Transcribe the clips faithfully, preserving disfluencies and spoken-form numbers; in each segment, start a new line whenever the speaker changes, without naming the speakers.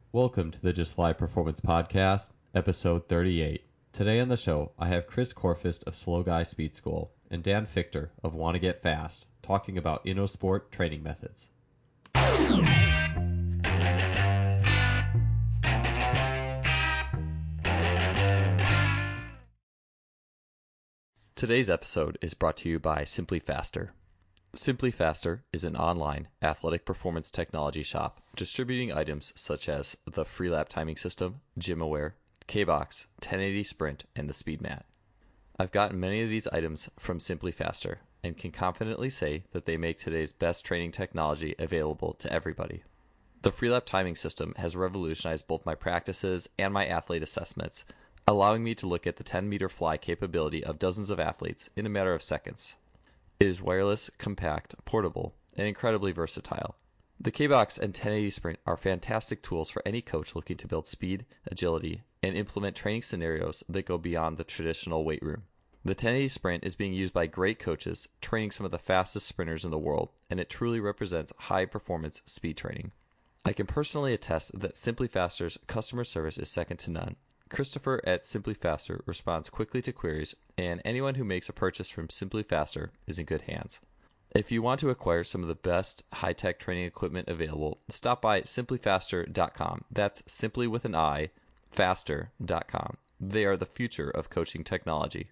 Welcome to the Just Fly Performance Podcast, episode thirty-eight. Today on the show, I have Chris Korfist of Slow Guy Speed School and Dan Fichter of Wanna Get Fast talking about InnoSport training methods. Today's episode is brought to you by Simply Faster. Simply Faster is an online athletic performance technology shop distributing items such as the Freelap timing system, GymAware, K-Box, ten eighty Sprint, and the SpeedMat. I've gotten many of these items from Simply Faster and can confidently say that they make today's best training technology available to everybody. The Freelap timing system has revolutionized both my practices and my athlete assessments, allowing me to look at the ten meter fly capability of dozens of athletes in a matter of seconds. It is wireless, compact, portable, and incredibly versatile. The K-Box and ten eighty Sprint are fantastic tools for any coach looking to build speed, agility, and implement training scenarios that go beyond the traditional weight room. The ten eighty Sprint is being used by great coaches training some of the fastest sprinters in the world, and it truly represents high-performance speed training. I can personally attest that Simply Faster's customer service is second to none. Christopher at Simply Faster responds quickly to queries, and anyone who makes a purchase from Simply Faster is in good hands. If you want to acquire some of the best high-tech training equipment available, stop by simply faster dot com. That's simply with an I, faster dot com. They are the future of coaching technology.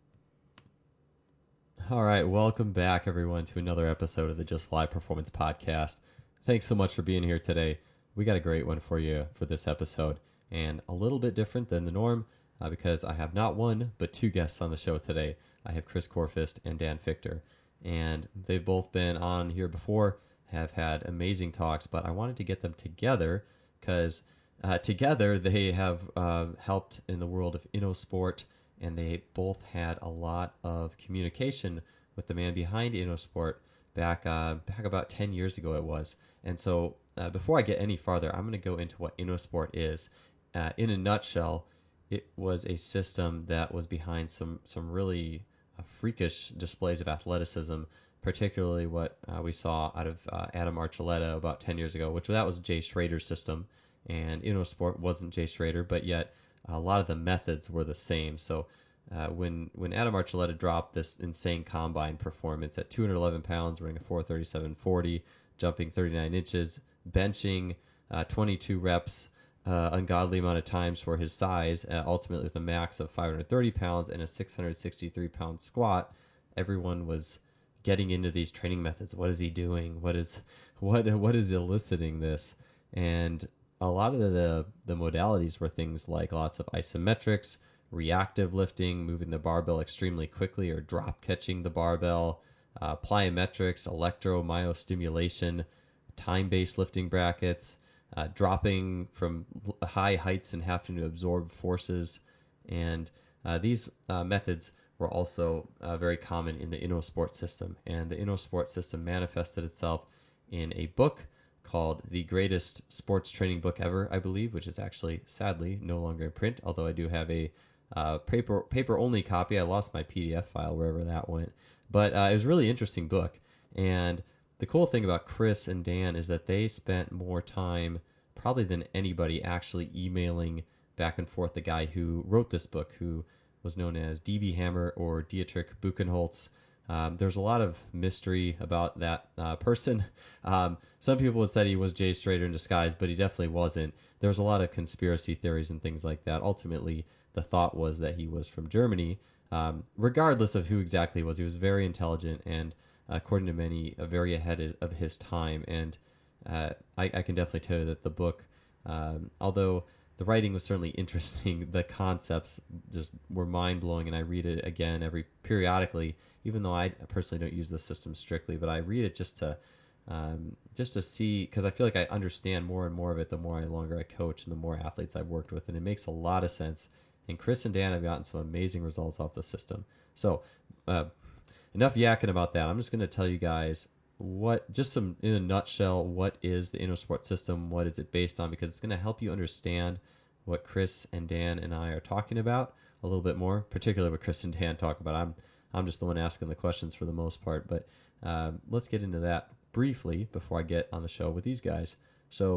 All right, welcome back, everyone, to another episode of the Just Fly Performance Podcast. Thanks so much for being here today. We got a great one for you for this episode, and a little bit different than the norm uh, because I have not one, but two guests on the show today. I have Chris Korfist and Dan Fichter, and they've both been on here before, have had amazing talks, but I wanted to get them together because uh, together they have uh, helped in the world of InnoSport, and they both had a lot of communication with the man behind InnoSport back, uh, back about ten years ago it was. And so uh, before I get any farther, I'm going to go into what InnoSport is. Uh, in a nutshell, it was a system that was behind some some really uh, freakish displays of athleticism, particularly what uh, we saw out of uh, Adam Archuleta about ten years ago, which that was Jay Schrader's system, and InnoSport wasn't Jay Schrader, but yet a lot of the methods were the same. So uh, when when Adam Archuleta dropped this insane combine performance at two hundred eleven pounds, running a four thirty-seven forty, jumping thirty-nine inches, benching uh, twenty-two reps, Uh, ungodly amount of times for his size, uh, ultimately with a max of five hundred thirty pounds and a six hundred sixty-three pound squat. Everyone was getting into these training methods. What is he doing? What is what what is eliciting this? And a lot of the the modalities were things like lots of isometrics, reactive lifting, moving the barbell extremely quickly or drop catching the barbell, uh, plyometrics, electromyostimulation, time-based lifting brackets, Uh, dropping from high heights and having to absorb forces. And uh, these uh, methods were also uh, very common in the InnoSport system. And the InnoSport system manifested itself in a book called The Greatest Sports Training Book Ever, I believe, which is actually, sadly, no longer in print, although I do have a uh, paper paper only copy. I lost my P D F file wherever that went. But uh, it was a really interesting book. And the cool thing about Chris and Dan is that they spent more time, probably than anybody, actually emailing back and forth the guy who wrote this book, who was known as D B Hammer or Dietrich Buchenholz. Um, there's a lot of mystery about that uh, person. Um, some people had said he was Jay Schrader in disguise, but he definitely wasn't. There was a lot of conspiracy theories and things like that. Ultimately, the thought was that he was from Germany. Um, regardless of who exactly he was, he was very intelligent and, according to many, uh, very ahead of his time. And uh, I, I can definitely tell you that the book, um, although the writing was certainly interesting, the concepts just were mind-blowing, and I read it again every periodically, even though I personally don't use the system strictly, but I read it just to um, just to see, because I feel like I understand more and more of it the more I longer I coach and the more athletes I've worked with, and it makes a lot of sense. And Chris and Dan have gotten some amazing results off the system. So, uh, enough yakking about that. I'm just going to tell you guys what, just some, in a nutshell, what is the InnoSport system? What is it based on? Because it's going to help you understand what Chris and Dan and I are talking about a little bit more, particularly what Chris and Dan talk about. I'm I'm just the one asking the questions for the most part, but um, let's get into that briefly before I get on the show with these guys. So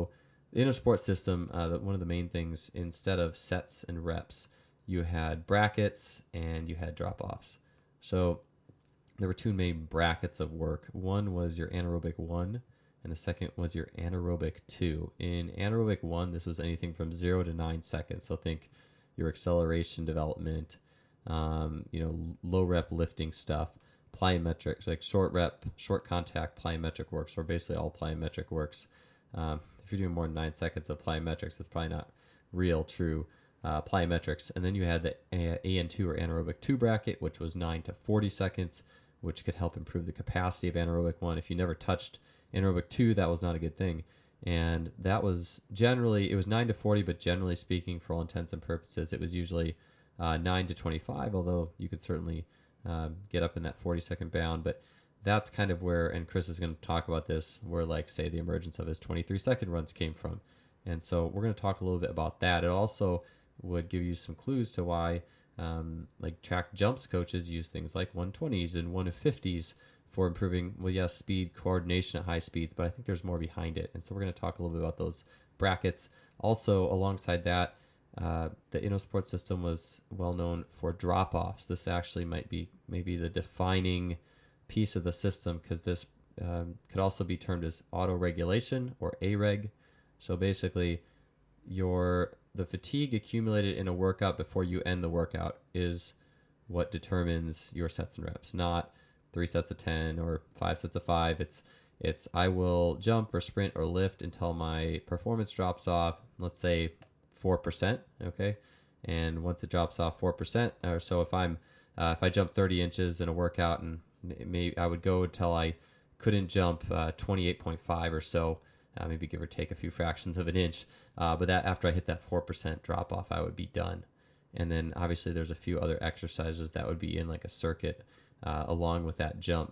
the InnoSport system, uh, one of the main things, instead of sets and reps, you had brackets and you had drop-offs. So there were two main brackets of work. One was your anaerobic one, and the second was your anaerobic two. In anaerobic one, this was anything from zero to nine seconds. So think your acceleration development, um, you know, low rep lifting stuff, plyometrics, like short rep, short contact plyometric works, or basically all plyometric works. Um, if you're doing more than nine seconds of plyometrics, that's probably not real, true uh, plyometrics. And then you had the A N two or anaerobic two bracket, which was nine to forty seconds, which could help improve the capacity of anaerobic one. If you never touched anaerobic two, that was not a good thing. And that was generally, it was nine to forty, but generally speaking, for all intents and purposes, it was usually uh, nine to twenty-five, although you could certainly um, get up in that forty second bound. But that's kind of where, and Chris is going to talk about this, where, like, say, the emergence of his twenty-three second runs came from. And so we're going to talk a little bit about that. It also would give you some clues to why um, like track jumps coaches use things like one twenties and one fifties for improving, well, yes, speed, coordination at high speeds, but I think there's more behind it. And so we're going to talk a little bit about those brackets. Also, alongside that, uh, the InnoSport system was well known for drop-offs. This actually might be maybe the defining piece of the system, because this um, could also be termed as auto-regulation or A REG. So basically, your the fatigue accumulated in a workout before you end the workout is what determines your sets and reps, not three sets of ten or five sets of five. It's it's I will jump or sprint or lift until my performance drops off, let's say four percent, okay? And once it drops off four percent, or so if I'm uh, if I jump thirty inches in a workout, and maybe I would go until I couldn't jump uh, twenty-eight point five or so, uh, maybe give or take a few fractions of an inch. Uh, but that after I hit that four percent drop off, I would be done. And then obviously there's a few other exercises that would be in like a circuit uh, along with that jump.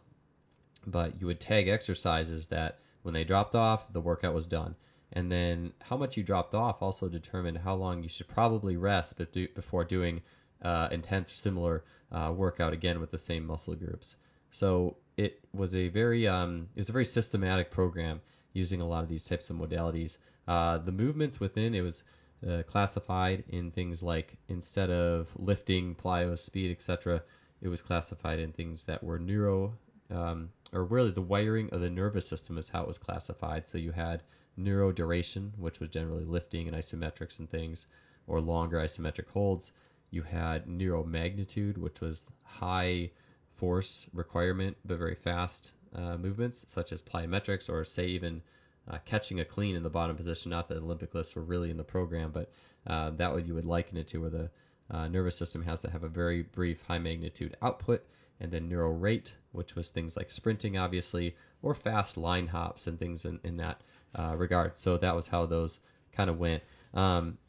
But you would tag exercises that when they dropped off, the workout was done. And then how much you dropped off also determined how long you should probably rest before doing uh, intense similar uh, workout again with the same muscle groups. So it was a very um, it was a very systematic program using a lot of these types of modalities. Uh, the movements within it was uh, classified in things like, instead of lifting, plyo, speed, et cetera, it was classified in things that were neuro, um, or really the wiring of the nervous system is how it was classified. So you had neuro duration, which was generally lifting and isometrics and things, or longer isometric holds. You had neuro magnitude, which was high force requirement but very fast uh, movements, such as plyometrics, or say even uh, catching a clean in the bottom position. Not that Olympic lifts were really in the program, but uh, that would you would liken it to, where the uh, nervous system has to have a very brief high magnitude output. And then neuro rate, which was things like sprinting, obviously, or fast line hops and things in, in that uh, regard. So that was how those kind of went. Um,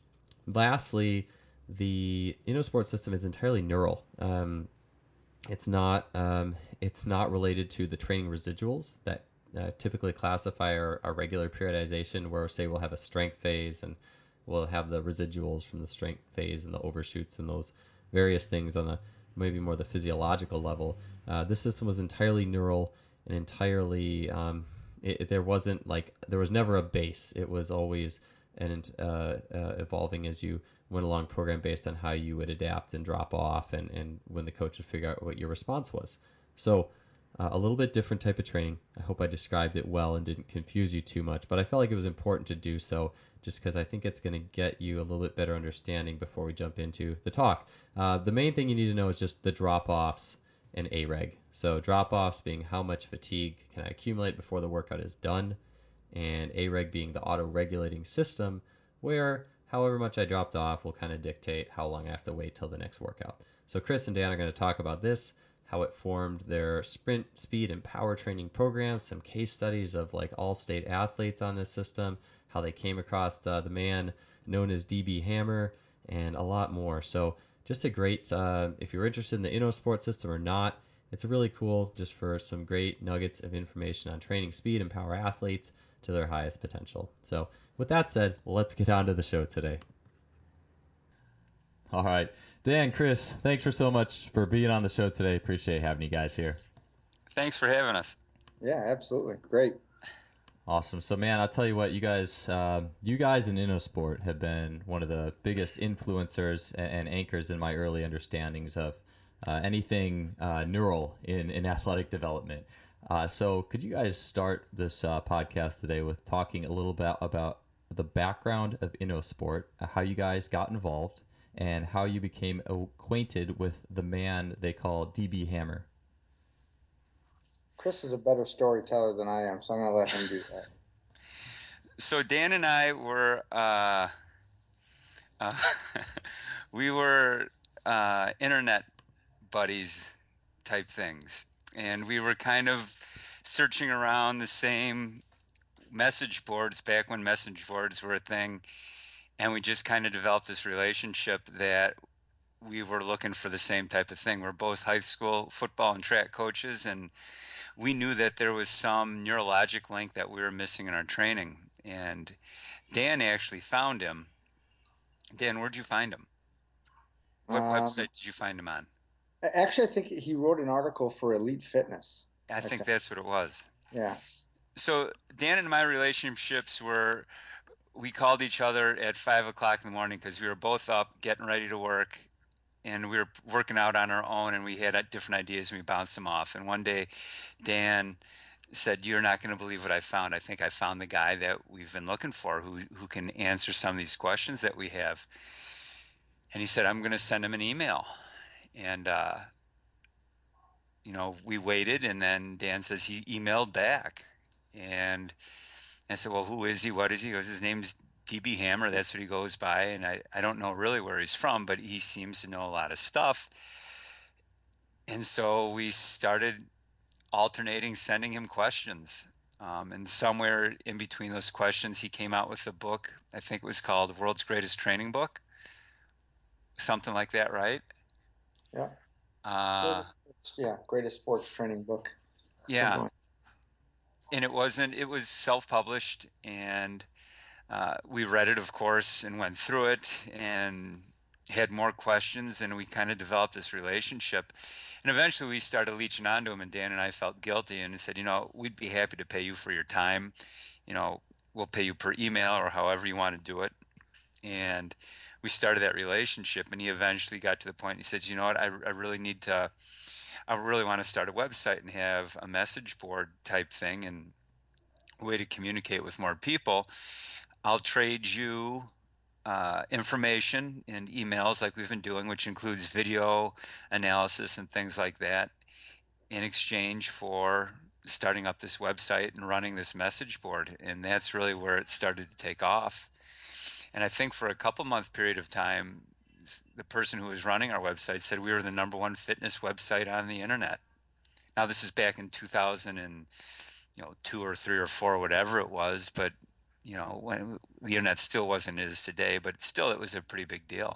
lastly, the InnoSport system is entirely neural. Um, it's not um, it's not related to the training residuals that uh, typically classify our, our regular periodization, where, say, we'll have a strength phase and we'll have the residuals from the strength phase and the overshoots and those various things on the maybe more the physiological level. Uh, this system was entirely neural and entirely um, it, it, there wasn't like there was never a base. It was always and uh, uh, evolving as you went along program based on how you would adapt and drop off, and, and when the coach would figure out what your response was. So uh, a little bit different type of training. I hope I described it well and didn't confuse you too much, but I felt like it was important to do so, just because I think it's going to get you a little bit better understanding before we jump into the talk. Uh, the main thing you need to know is just the drop-offs and A REG. So drop-offs being how much fatigue can I accumulate before the workout is done, and A REG being the auto-regulating system, where however much I dropped off will kind of dictate how long I have to wait till the next workout. So Chris and Dan are going to talk about this, how it formed their sprint, speed, and power training programs, some case studies of like all-state athletes on this system, how they came across uh, the man known as D B Hammer, and a lot more. So just a great, uh, if you're interested in the InnoSport system or not, it's really cool just for some great nuggets of information on training speed and power athletes to their highest potential. So with that said, let's get on to the show today. All right. Dan, Chris, thanks for so much for being on the show today. Appreciate having you guys here.
Thanks for having us.
Yeah, absolutely. Great.
Awesome. So, man, I'll tell you what, you guys, um, you guys in InnoSport have been one of the biggest influencers and, and anchors in my early understandings of uh, anything uh, neural in, in athletic development. Uh, so, could you guys start this uh, podcast today with talking a little bit about the background of InnoSport, uh, how you guys got involved, and how you became acquainted with the man they call D B Hammer?
Chris is a better storyteller than I am, so I'm going to let him do that.
So Dan and I were uh, uh, we were uh, internet buddies type things, and we were kind of searching around the same message boards back when message boards were a thing, and we just kind of developed this relationship that we were looking for the same type of thing. We're both high school football and track coaches, and we knew that there was some neurologic link that we were missing in our training. And Dan actually found him. Dan, where'd you find him? What
Um,
website did you find him on?
actually, I think he wrote an article for Elite Fitness.
I
I
think
think.
that's what it was.
Yeah.
So Dan and my relationships were, we called each other at five o'clock in the morning because we were both up getting ready to work, and we were working out on our own, and we had uh, different ideas and we bounced them off. And one day Dan said, "You're not going to believe what I found. I think I found the guy that we've been looking for, who who can answer some of these questions that we have." And he said, "I'm going to send him an email." And uh, you know, we waited, and then Dan says he emailed back, and I said, "Well, who is he? What is he?" He goes, "His name's D B Hammer. That's what he goes by." And I I don't know really where he's from, but he seems to know a lot of stuff. And so we started alternating sending him questions. Um, and somewhere in between those questions, he came out with a book. I think it was called World's Greatest Training Book, something like that, right?
Yeah.
Uh,
Greatest, yeah, greatest sports training book.
yeah.
Something like
And it wasn't, it was self published. And uh, we read it, of course, and went through it and had more questions. And we kind of developed this relationship. And eventually we started leeching onto him. And Dan and I felt guilty and said, "You know, we'd be happy to pay you for your time. You know, we'll pay you per email or however you want to do it." And we started that relationship, and he eventually got to the point, he says, "You know what, I, I really need to, I really want to start a website and have a message board type thing and a way to communicate with more people. I'll trade you uh, information and emails like we've been doing, which includes video analysis and things like that, in exchange for starting up this website and running this message board." And that's really where it started to take off. And I think for a couple month period of time, the person who was running our website said we were the number one fitness website on the internet. Now this is back in two thousand and you know two or three or four, whatever it was, but you know when the internet still wasn't as today, but still it was a pretty big deal.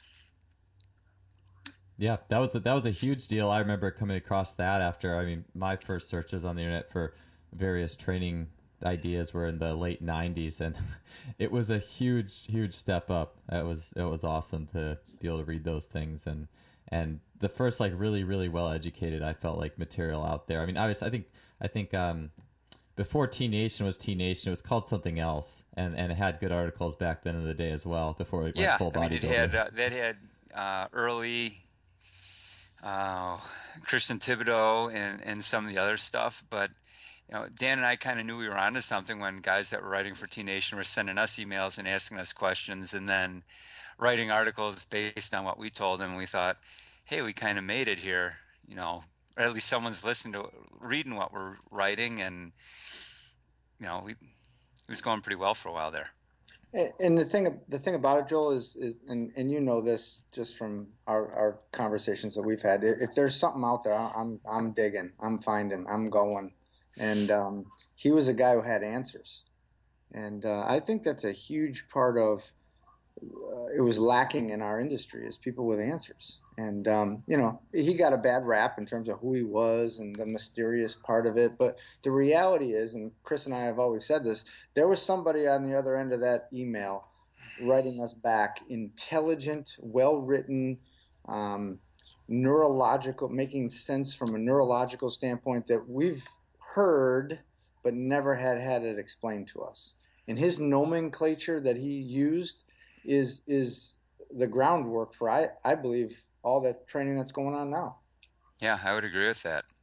Yeah, that was a, that was a huge deal. I remember coming across that after, I mean, my first searches on the internet for various training ideas were in the late nineties, and it was a huge huge step up. It was it was awesome to be able to read those things, and and the first like really really well educated, I felt like, material out there. I mean, obviously I think I think um before T Nation was T Nation, it was called something else, and and it had good articles back then in the day as well before it went
Yeah,
full
I mean it had
bodybuilder.
uh, that had uh, early uh, Christian Thibodeau and and some of the other stuff, but you know, Dan and I kind of knew we were onto something when guys that were writing for T Nation were sending us emails and asking us questions, and then writing articles based on what we told them. And we thought, hey, we kind of made it here, you know, or at least someone's listening to reading what we're writing, and you know, we, it was going pretty well for a while there.
that. And the thing, the thing about it, Joel, is, is and, and you know this just from our, our conversations that we've had. If there's something out there, I'm I'm digging, I'm finding, I'm going. And um, he was a guy who had answers, and uh, I think that's a huge part of uh, it was lacking in our industry is people with answers. And um, you know, he got a bad rap in terms of who he was and the mysterious part of it. But the reality is, and Chris and I have always said this, there was somebody on the other end of that email writing us back intelligent, well written, um, neurological, making sense from a neurological standpoint that we've heard but never had had it explained to us. And his nomenclature that he used is is the groundwork for I I believe all that training that's going on now.
Yeah, I would agree with that.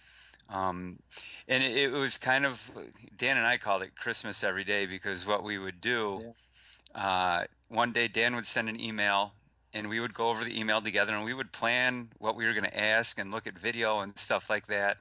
Um, and it, it was kind of, Dan and I called it Christmas every day, because what we would do,
Yeah.
uh, one day Dan would send an email and we would go over the email together and we would plan what we were going to ask and look at video and stuff like that.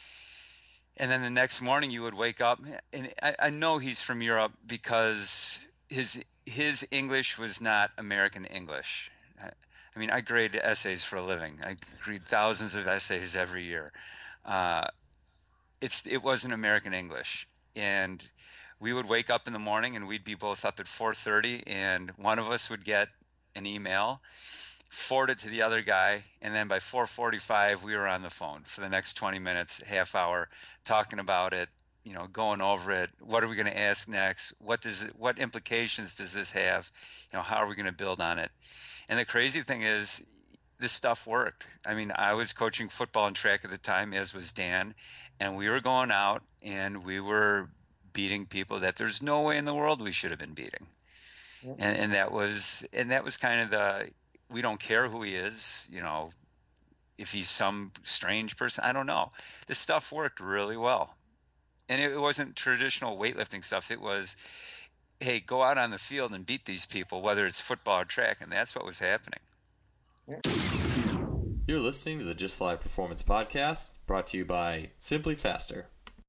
And then the next morning you would wake up, and I, I know he's from Europe because his his English was not American English. I, I mean, I grade essays for a living. I read thousands of essays every year. Uh, it's it wasn't American English, and we would wake up in the morning and we'd be both up at four thirty, and one of us would get an email, forward it to the other guy, and then by four forty-five we were on the phone for the next twenty minutes, half hour, talking about it, you know, going over it. What are we going to ask next? What does it, what implications does this have? You know, how are we going to build on it? And the crazy thing is, this stuff worked. I mean, I was coaching football and track at the time, as was Dan, and we were going out and we were beating people that there's no way in the world we should have been beating.
Yeah.
And, and that was and that was kind of the, we don't care who he is, you know, if he's some strange person, I don't know. This stuff worked really well. And it wasn't traditional weightlifting stuff. It was, hey, go out on the field and beat these people, whether it's football or track. And that's what was happening.
Yeah.
You're listening to the Just Fly Performance Podcast, brought to you by Simply Faster.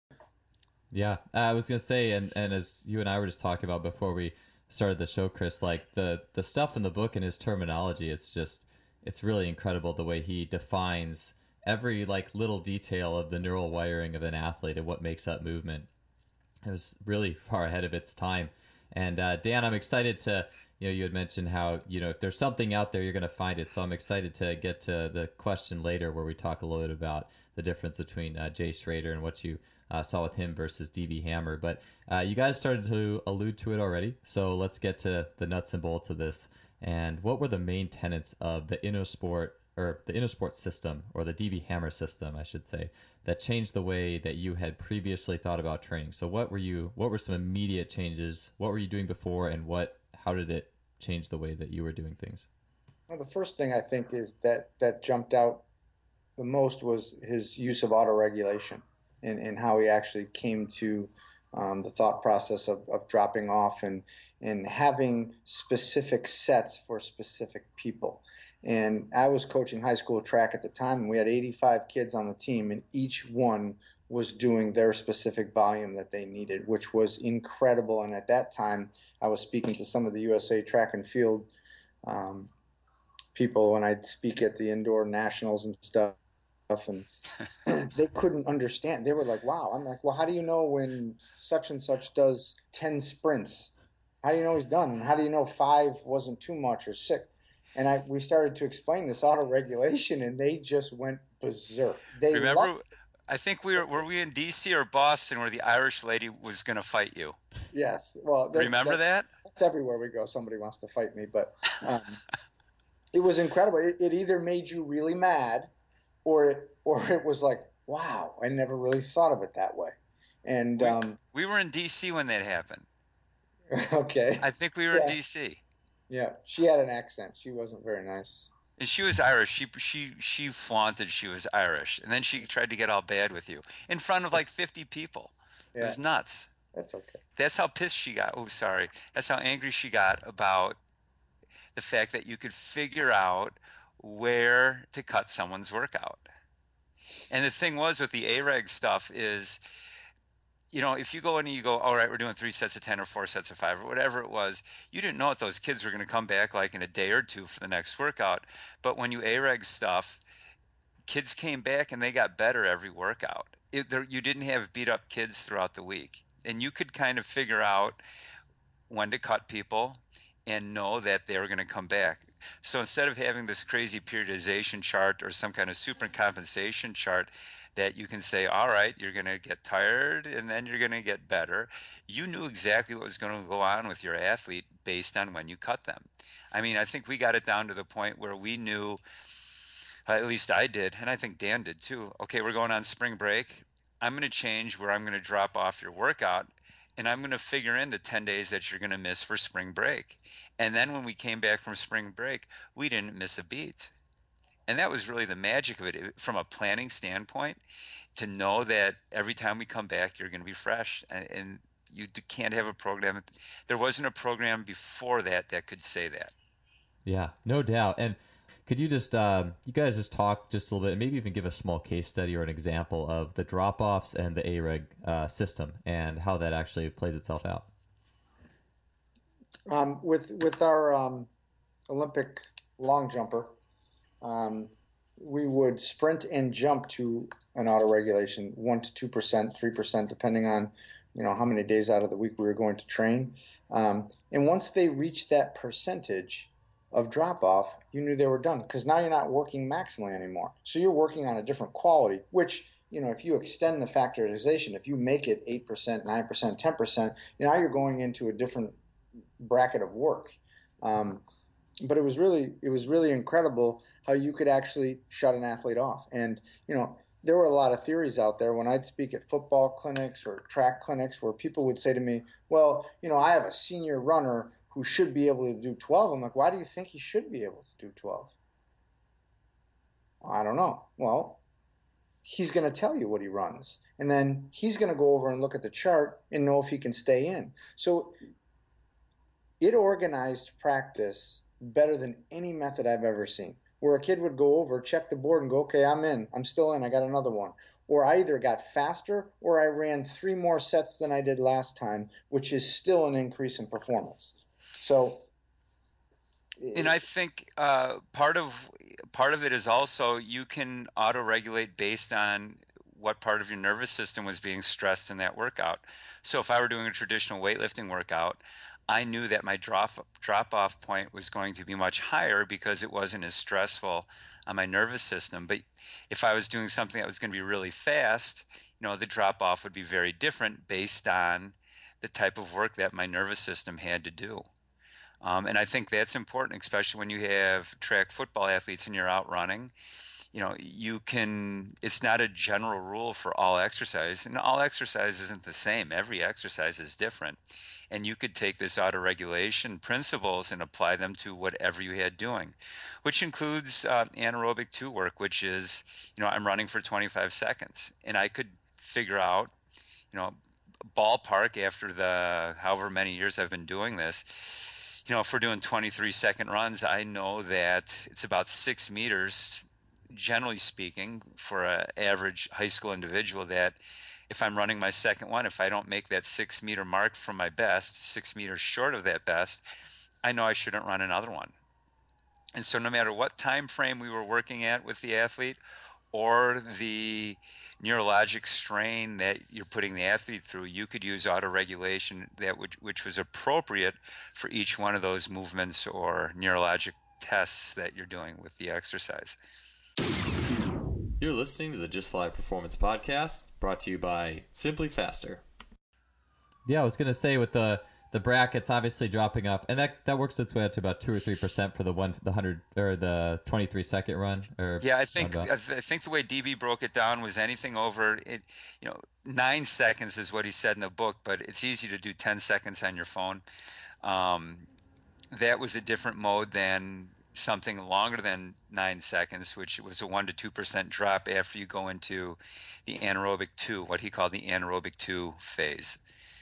Yeah, I was gonna say, and, and as you and I were just talking about before we started the show, Chris, like the the stuff in the book and his terminology, it's just it's really incredible the way he defines every like little detail of the neural wiring of an athlete and what makes up movement. It was really far ahead of its time. And uh, Dan, I'm excited to, you know, you had mentioned how, you know, if there's something out there, you're going to find it. So I'm excited to get to the question later where we talk a little bit about the difference between uh, Jay Schrader and what you uh, saw with him versus D B Hammer. But uh, you guys started to allude to it already. So let's get to the nuts and bolts of this. And what were the main tenets of the InnoSport, or the InnoSport system, or the D B Hammer system, I should say, that changed the way that you had previously thought about training? So what were you, what were some immediate changes? What were you doing before, and what, how did it change the way that you were doing things?
Well, the first thing I think is that that jumped out the most was his use of autoregulation, and, and how he actually came to um, the thought process of, of dropping off and and having specific sets for specific people. And I was coaching high school track at the time, and we had eighty-five kids on the team, and each one was doing their specific volume that they needed, which was incredible. And at that time, I was speaking to some of the U S A track and field um, people when I'd speak at the indoor nationals and stuff, and they couldn't understand. They were like, wow. I'm like, well, how do you know when such and such does ten sprints? How do you know he's done? And how do you know five wasn't too much, or six? And I we started to explain this auto regulation, and they just went berserk. They
Remember,
loved
I think we were, were we in D C or Boston where the Irish lady was going to fight you?
Yes. Well, that,
Remember
that,
that?
that's everywhere we go. Somebody wants to fight me, but um, it was incredible. It, it either made you really mad, or it, or it was like, wow, I never really thought of it that way. And
We,
um,
we were in D C when that happened.
okay,
I think we were in
yeah,
D C.
yeah. She had an accent. She wasn't very nice.
And she was Irish. She she she flaunted she was Irish, and then she tried to get all bad with you in front of like fifty people. It
Yeah,
was nuts.
that's okay.
That's how pissed she got. Oh, sorry. That's how angry she got about the fact that you could figure out where to cut someone's workout. And the thing was with the A R E G stuff is, you know, if you go in and you go, all right, we're doing three sets of ten or four sets of five or whatever it was, you didn't know if those kids were going to come back like in a day or two for the next workout. But when you A R E G stuff, kids came back and they got better every workout. It, there, you didn't have beat up kids throughout the week. And you could kind of figure out when to cut people and know that they were going to come back. So instead of having this crazy periodization chart or some kind of super compensation chart that you can say, all right, you're going to get tired and then you're going to get better, you knew exactly what was going to go on with your athlete based on when you cut them. I mean, I think we got it down to the point where we knew, at least I did, and I think Dan did too. Okay, we're going on spring break. I'm going to change where I'm going to drop off your workout, and I'm going to figure in the ten days that you're going to miss for spring break. And then when we came back from spring break, we didn't miss a beat. And that was really the magic of it, it from a planning standpoint, to know that every time we come back, you're going to be fresh. And, and you d- can't have a program. There wasn't a program before that that could say that.
Yeah, no doubt. And could you just, um, you guys just talk just a little bit, maybe even give a small case study or an example of the drop offs and the A R E G uh, system and how that actually plays itself out?
Um, with with our um, Olympic long jumper, um, we would sprint and jump to an auto regulation, one to two percent, three percent, depending on you know how many days out of the week we were going to train. Um, and once they reached that percentage of drop off, you knew they were done because now you're not working maximally anymore. So you're working on a different quality, which you know if you extend the factorization, if you make it eight percent, nine percent, ten percent, now you're going into a different bracket of work. Um, but it was really it was really incredible how you could actually shut an athlete off. And you know there were a lot of theories out there when I'd speak at football clinics or track clinics where people would say to me, well, you know I have a senior runner who should be able to do twelve. I'm like, why do you think he should be able to do twelve? I don't know. Well, he's going to tell you what he runs, and then he's going to go over and look at the chart and know if he can stay in. So it organized practice better than any method I've ever seen. Where a kid would go over, check the board, and go, okay, I'm in. I'm still in. I got another one. Or I either got faster or I ran three more sets than I did last time, which is still an increase in performance. So,
And I think uh, part of part of it is also you can auto-regulate based on what part of your nervous system was being stressed in that workout. So if I were doing a traditional weightlifting workout, I knew that my drop drop off point was going to be much higher because it wasn't as stressful on my nervous system. But if I was doing something that was going to be really fast, you know, the drop off would be very different based on the type of work that my nervous system had to do. Um, and I think that's important, especially when you have track football athletes and you're out running. You know, you can, it's not a general rule for all exercise, and all exercise isn't the same. Every exercise is different. And you could take this auto regulation principles and apply them to whatever you had doing, which includes uh, anaerobic two work, which is, you know, I'm running for twenty-five seconds. And I could figure out, you know, ballpark after the however many years I've been doing this, you know, if we're doing twenty-three second runs, I know that it's about six meters, generally speaking, for an average high school individual, that if I'm running my second one, if I don't make that six meter mark from my best, six meters short of that best, I know I shouldn't run another one. And so no matter what time frame we were working at with the athlete or the neurologic strain that you're putting the athlete through, you could use auto-regulation that which, which was appropriate for each one of those movements or neurologic tests that you're doing with the exercise.
You're listening to the Just Fly Performance Podcast, brought to you by Simply Faster. Yeah, I was going to say with the the brackets obviously dropping up, and that, that works its way up to about two or three percent for the one the hundred or the twenty three second run. Or
yeah, I think I think the way D B broke it down was anything over it. You know, nine seconds is what he said in the book, but it's easy to do ten seconds on your phone. Um, that was a different mode than something longer than nine seconds, which was a one to two percent drop after you go into the anaerobic two, what he called the anaerobic two phase.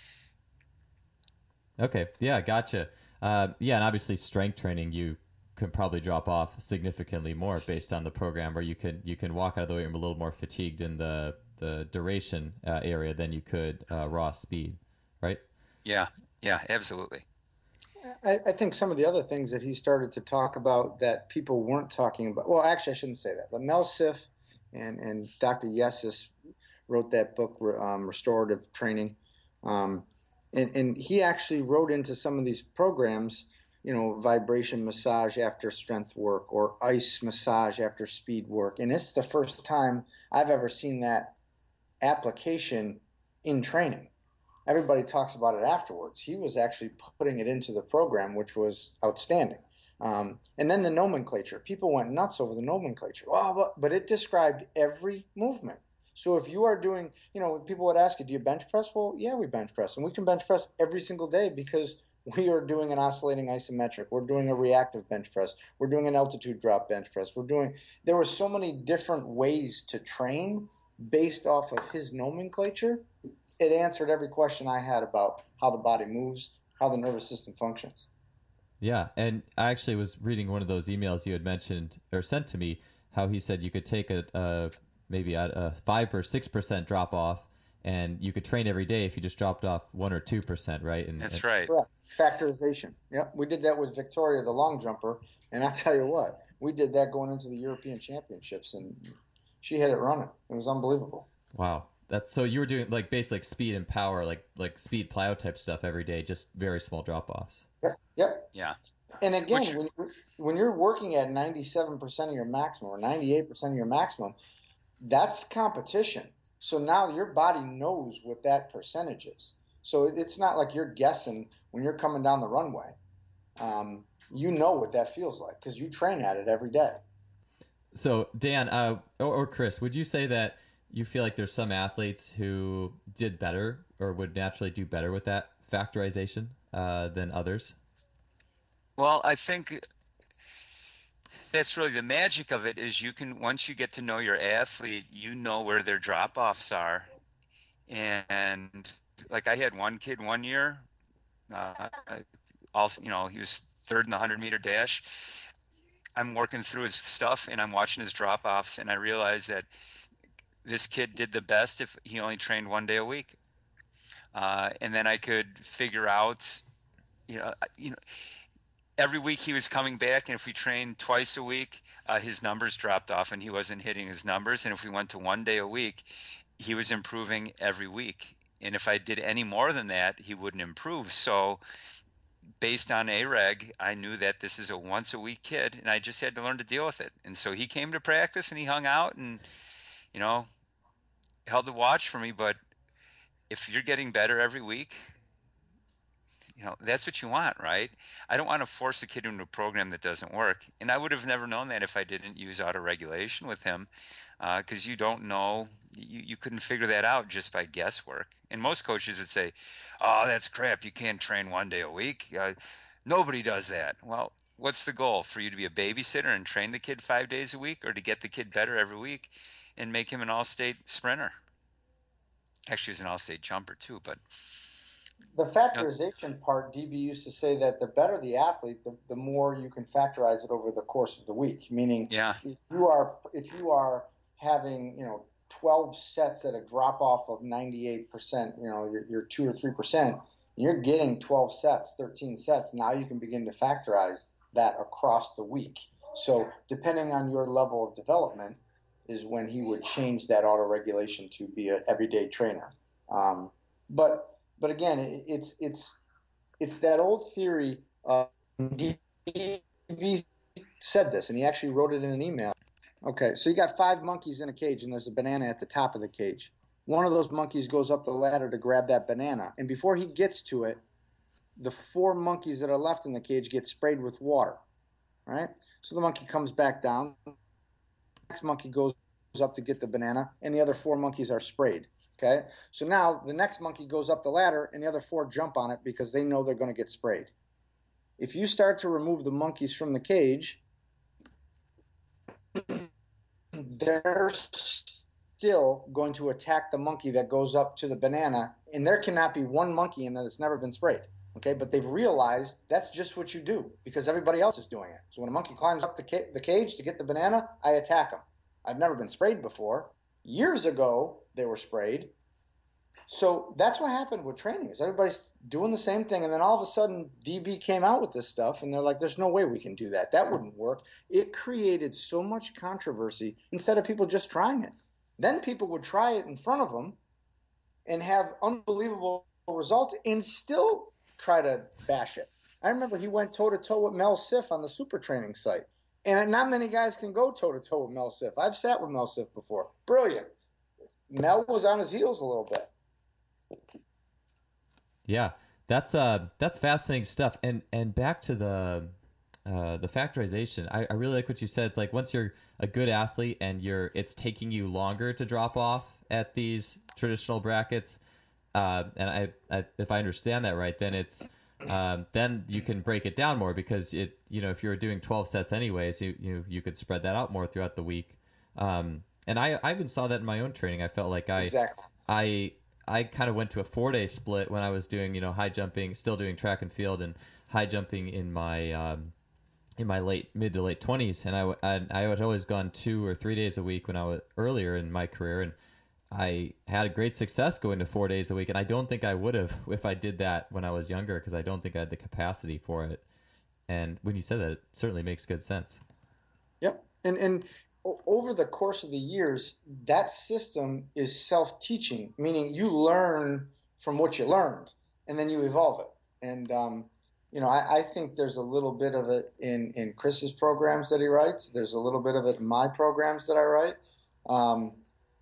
Okay, yeah, gotcha. Uh, yeah, and obviously strength training, you can probably drop off significantly more based on the program, where you can you can walk out of the weight room a little more fatigued in the the duration uh, area than you could uh, raw speed, right?
Yeah, yeah, absolutely.
I, I think some of the other things that he started to talk about that people weren't talking about. Well, actually, I shouldn't say that. But Mel Siff and and Doctor Yessis wrote that book, um, Restorative Training, um, and and he actually wrote into some of these programs, you know, vibration massage after strength work or ice massage after speed work, and it's the first time I've ever seen that application in training. Everybody talks about it afterwards. He was actually putting it into the program, which was outstanding. Um, and then the nomenclature. People went nuts over the nomenclature. Oh, but, but it described every movement. So if you are doing, you know, people would ask you, do you bench press? Well, yeah, we bench press, and we can bench press every single day because we are doing an oscillating isometric. We're doing a reactive bench press. We're doing an altitude drop bench press. We're doing, there were so many different ways to train based off of his nomenclature. It answered every question I had about how the body moves, how the nervous system functions.
Yeah, and I actually was reading one of those emails you had mentioned or sent to me, how he said you could take a, a maybe a, a five or six percent drop off, and you could train every day if you just dropped off one or two percent, right? And,
That's
and
right.
Correct. Factorization. Yep, we did that with Victoria, the long jumper, and I tell you what, we did that going into the European Championships, and she had it running. It was unbelievable.
Wow, that's so you were doing like basically like speed and power, like like speed plyo type stuff every day, just very small drop offs.
Yep. Yep.
Yeah.
And again,
Which,
when you're, when you're working at ninety-seven percent of your maximum or ninety-eight percent of your maximum, that's competition. So now your body knows what that percentage is. So it's not like you're guessing when you're coming down the runway. Um, you know what that feels like because you train at it every day.
So Dan, uh, or, or Chris, would you say that you feel like there's some athletes who did better or would naturally do better with that factorization uh, than others?
well, I think that's really the magic of it is you can, once you get to know your athlete, you know where their drop offs are. And like I had one kid one year, uh, also, you know, he was third in the hundred meter dash. I'm working through his stuff and I'm watching his drop offs, and I realized that this kid did the best if he only trained one day a week. Uh, and then I could figure out, you know, you know, every week he was coming back, and if we trained twice a week, uh, his numbers dropped off and he wasn't hitting his numbers. And if we went to one day a week, he was improving every week. And if I did any more than that, he wouldn't improve. So based on A REG, I knew that this is a once a week kid, and I just had to learn to deal with it. And so he came to practice and he hung out and, you know, held the watch for me. But if you're getting better every week, you know, that's what you want, right? I don't want to force a kid into a program that doesn't work. And I would have never known that if I didn't use auto-regulation with him, because uh, you don't know, you, you couldn't figure that out just by guesswork. And most coaches would say, oh, that's crap. You can't train one day a week. Uh, nobody does that. Well, what's the goal? For you to be a babysitter and train the kid five days a week, or to get the kid better every week and make him an all-state sprinter? Actually, he was an all-state jumper too, but
the factorization part, D B used to say that the better the athlete, the, the more you can factorize it over the course of the week. Meaning,
yeah,
if you are if you are having you know twelve sets at a drop off of ninety-eight percent, you know you're, you're two or three percent, you're getting twelve sets, thirteen sets. Now you can begin to factorize that across the week. So depending on your level of development, is when he would change that auto regulation to be an everyday trainer. Um, but But again, it's it's it's that old theory. Uh, D B said this, and he actually wrote it in an email. Okay, so you got five monkeys in a cage, and there's a banana at the top of the cage. One of those monkeys goes up the ladder to grab that banana, and before he gets to it, the four monkeys that are left in the cage get sprayed with water. Right? So the monkey comes back down. The next monkey goes up to get the banana, and the other four monkeys are sprayed. Okay, so now the next monkey goes up the ladder and the other four jump on it because they know they're going to get sprayed. If you start to remove the monkeys from the cage, they're still going to attack the monkey that goes up to the banana, and there cannot be one monkey in there that's never been sprayed. Okay, but they've realized that's just what you do because everybody else is doing it. So when a monkey climbs up the, ca- the cage to get the banana, I attack him. I've never been sprayed before. Years ago, they were sprayed. So that's what happened with training is everybody's doing the same thing. And then all of a sudden, D B came out with this stuff, and they're like, there's no way we can do that. That wouldn't work. It created so much controversy instead of people just trying it. Then people would try it in front of them and have unbelievable results and still try to bash it. I remember he went toe-to-toe with Mel Siff on the super training site. And not many guys can go toe-to-toe with Mel Siff. I've sat with Mel Siff before. Brilliant. Mel was on his heels a little bit.
Yeah, that's uh that's fascinating stuff. And and back to the uh, the factorization. I, I really like what you said. It's like once you're a good athlete and you're it's taking you longer to drop off at these traditional brackets, uh, and I, I, if I understand that right, then it's um, then you can break it down more because it, you know, if you're doing twelve sets anyways, you you you could spread that out more throughout the week. Um, and I I even saw that in my own training. I felt like I
Exactly.
I I kind of went to a four day split when I was doing, you know, high jumping, still doing track and field and high jumping in my um, in my late mid to late twenties, and I, w- I I had always gone two or three days a week when I was earlier in my career, and I had a great success going to four days a week, and I don't think I would have if I did that when I was younger because I don't think I had the capacity for it. And when you said that, it certainly makes good sense.
Yep. And and o- over the course of the years, that system is self-teaching, meaning you learn from what you learned, and then you evolve it. And um, you know, I, I think there's a little bit of it in in Chris's programs that he writes. There's a little bit of it in my programs that I write. Um,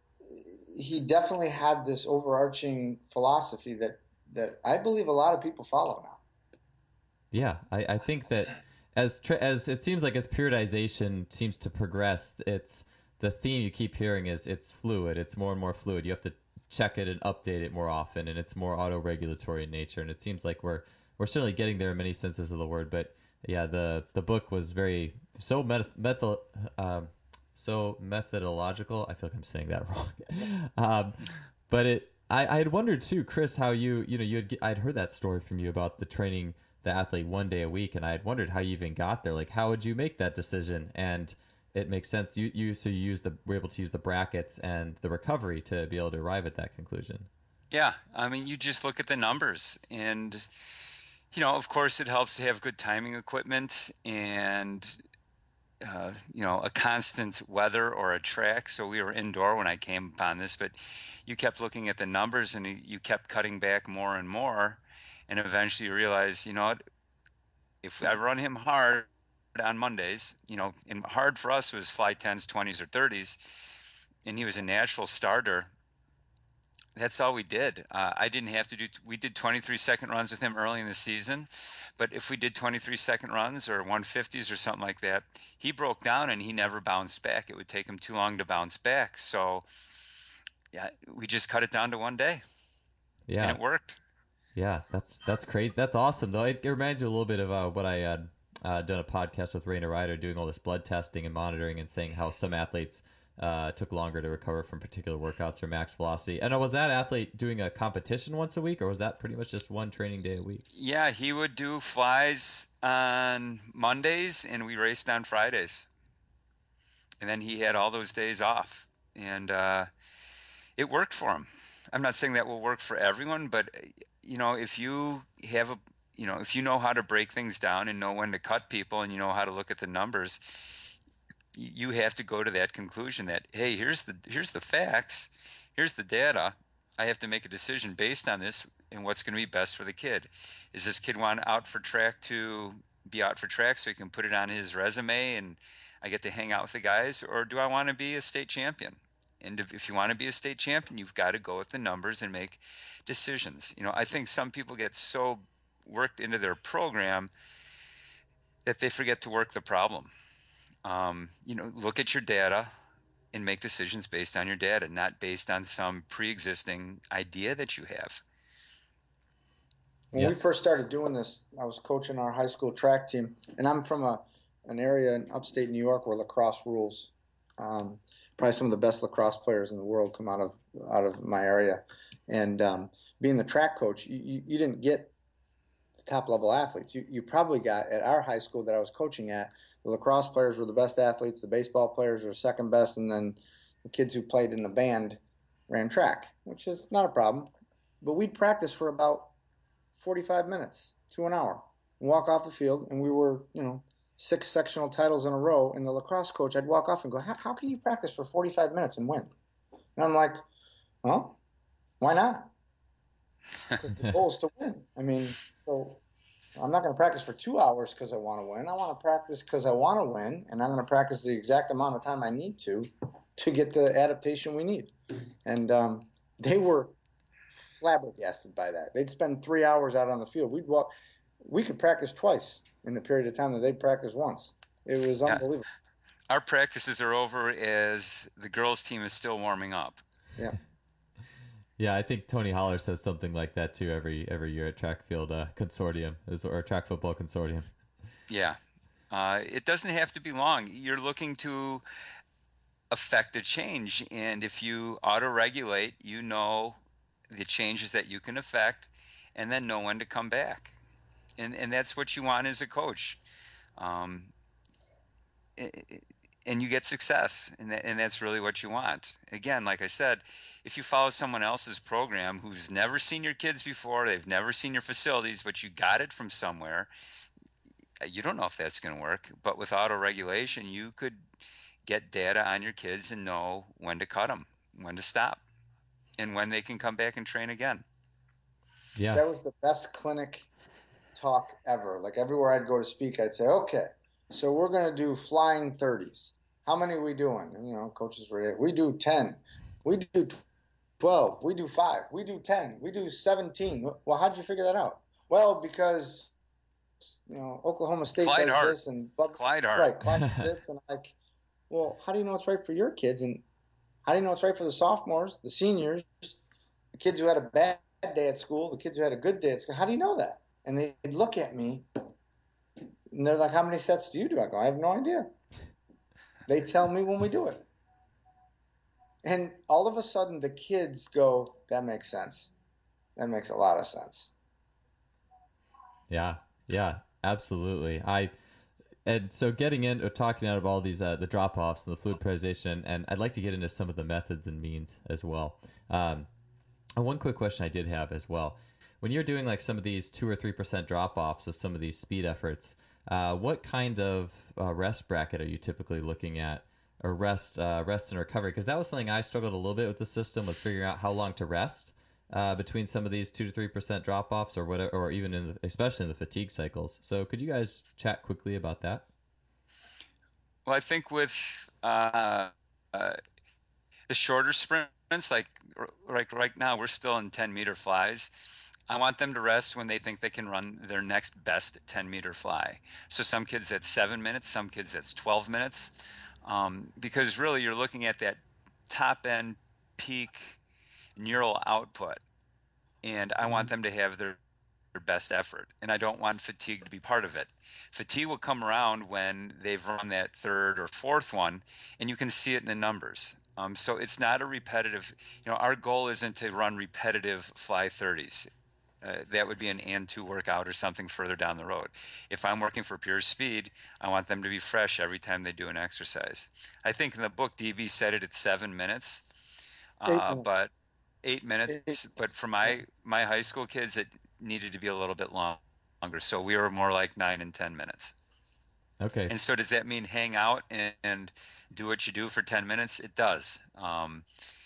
he definitely had this overarching philosophy that that I believe a lot of people follow now.
Yeah, I, I think that as tra- as it seems like as periodization seems to progress, it's the theme you keep hearing is it's fluid. It's more and more fluid. You have to check it and update it more often, and it's more auto-regulatory in nature. And it seems like we're we're certainly getting there in many senses of the word. But yeah, the the book was very so meth- method um, so methodological. I feel like I'm saying that wrong. um, but it I, I had wondered too, Chris, how you you know you had I'd heard that story from you about the training the athlete one day a week, and I had wondered how you even got there. Like, how would you make that decision? And it makes sense. You you so you use the were able to use the brackets and the recovery to be able to arrive at that conclusion.
Yeah, I mean, you just look at the numbers, and you know, of course, it helps to have good timing equipment and uh, you know, a constant weather or a track. So we were indoor when I came upon this, but you kept looking at the numbers and you kept cutting back more and more, and eventually you realize, you know what, if I run him hard on Mondays, you know, and hard for us was fly tens, twenties, or thirties, and he was a natural starter. That's all we did. Uh, I didn't have to do, we did twenty-three second runs with him early in the season, but if we did twenty-three second runs or one fifties or something like that, he broke down and he never bounced back. It would take him too long to bounce back. So, yeah, we just cut it down to one day and
Yeah,
it worked.
yeah, that's that's crazy. That's awesome though. It, it reminds me a little bit of uh, what I had uh, done a podcast with Raina Ryder doing all this blood testing and monitoring and saying how some athletes uh, took longer to recover from particular workouts or max velocity. And uh, was that athlete doing a competition once a week, or was that pretty much just one training day a week?
Yeah, he would do flies on Mondays and we raced on Fridays. And then he had all those days off. And uh, it worked for him. I'm not saying that will work for everyone, but you know, if you have a, you know, if you know how to break things down and know when to cut people and you know how to look at the numbers, you have to go to that conclusion that, hey, here's the here's the facts, here's the data. I have to make a decision based on this and what's going to be best for the kid. Is this kid want out for track to be out for track so he can put it on his resume and I get to hang out with the guys, or do I want to be a state champion? And if, if you want to be a state champion, you've got to go with the numbers and make decisions. You know, I think some people get so worked into their program that they forget to work the problem. Um, you know, look at your data and make decisions based on your data, not based on some pre-existing idea that you have.
When
Yeah.
we first started doing this, I was coaching our high school track team, and I'm from a an area in upstate New York where lacrosse rules. Um, probably some of the best lacrosse players in the world come out of out of my area. And um, being the track coach, you, you, you didn't get the top level athletes. You you probably got at our high school that I was coaching at. The lacrosse players were the best athletes. The baseball players were second best, and then the kids who played in the band ran track, which is not a problem. But we'd practice for about forty-five minutes to an hour and walk off the field. And we were, you know, six sectional titles in a row. And the lacrosse coach, I'd walk off and go, how, how can you practice for forty-five minutes and win? And I'm like, well, why not? Because the goal is to win. I mean, so I'm not going to practice for two hours because I want to win. I want to practice because I want to win. And I'm going to practice the exact amount of time I need to to get the adaptation we need. And um, they were flabbergasted by that. They'd spend three hours out on the field. We'd walk. We could practice twice in the period of time that they'd practice once. It was
Yeah.
unbelievable.
Our practices are over as the girls' team is still warming up.
Yeah.
Yeah, I think Tony Holler says something like that too every every year at Track Field uh, Consortium is or Track Football Consortium.
Yeah. Uh, it doesn't have to be long. You're looking to affect a change, and if you auto-regulate, you know the changes that you can affect, and then know when to come back. And and that's what you want as a coach. Um, and you get success, and that, and that's really what you want. Again, like I said, if you follow someone else's program who's never seen your kids before, they've never seen your facilities, but you got it from somewhere, you don't know if that's going to work. But with auto regulation, you could get data on your kids and know when to cut them, when to stop, and when they can come back and train again.
Yeah.
That was the best clinic talk ever. Like everywhere I'd go to speak, I'd say, okay, so we're going to do flying thirties. How many are we doing? And, you know, coaches were, we do ten, we do twelve, we do five, we do ten, we do seventeen. Well, how'd you figure that out? Well, because, you know, Oklahoma State
Clyde
does
Hart.
this and but,
Clyde Hart.
right, Clyde does this. And like, well, how do you know it's right for your kids? And how do you know it's right for the sophomores, the seniors, the kids who had a bad day at school, the kids who had a good day at school? How do you know that? And they'd look at me and they're like, how many sets do you do? I go, I have no idea. They tell me when we do it. And all of a sudden the kids go, that makes sense. That makes a lot of sense.
Yeah. Yeah, absolutely. I and so getting into talking out of all these uh, the drop offs and the fluid prioritization, and I'd like to get into some of the methods and means as well. Um, and one quick question I did have as well: when you're doing like some of these two or three percent drop offs of some of these speed efforts, uh, what kind of uh, rest bracket are you typically looking at, or rest uh, rest and recovery? Because that was something I struggled a little bit with the system, was figuring out how long to rest uh, between some of these two to three percent drop offs, or whatever, or even in the, especially in the fatigue cycles. So could you guys chat quickly about that?
Well, I think with uh, uh, the shorter sprints, like like right now, we're still in ten meter flies. I want them to rest when they think they can run their next best ten meter fly. So some kids that's seven minutes, some kids that's twelve minutes, um, because really you're looking at that top end peak neural output, and I want them to have their their best effort, and I don't want fatigue to be part of it. Fatigue will come around when they've run that third or fourth one, and you can see it in the numbers. Um, so it's not a repetitive, you know, our goal isn't to run repetitive fly thirties. Uh, that would be an and two workout or something further down the road. If I'm working for pure speed, I want them to be fresh every time they do an exercise. I think in the book, D B said it at seven minutes,
Eight
uh, but
minutes.
eight
Eight
minutes. But
minutes.
for
Yeah.
my my high school kids, it needed to be a little bit long, longer. So we were more like nine and ten minutes.
Okay.
And so does that mean hang out and, and do what you do for ten minutes? It does. Um,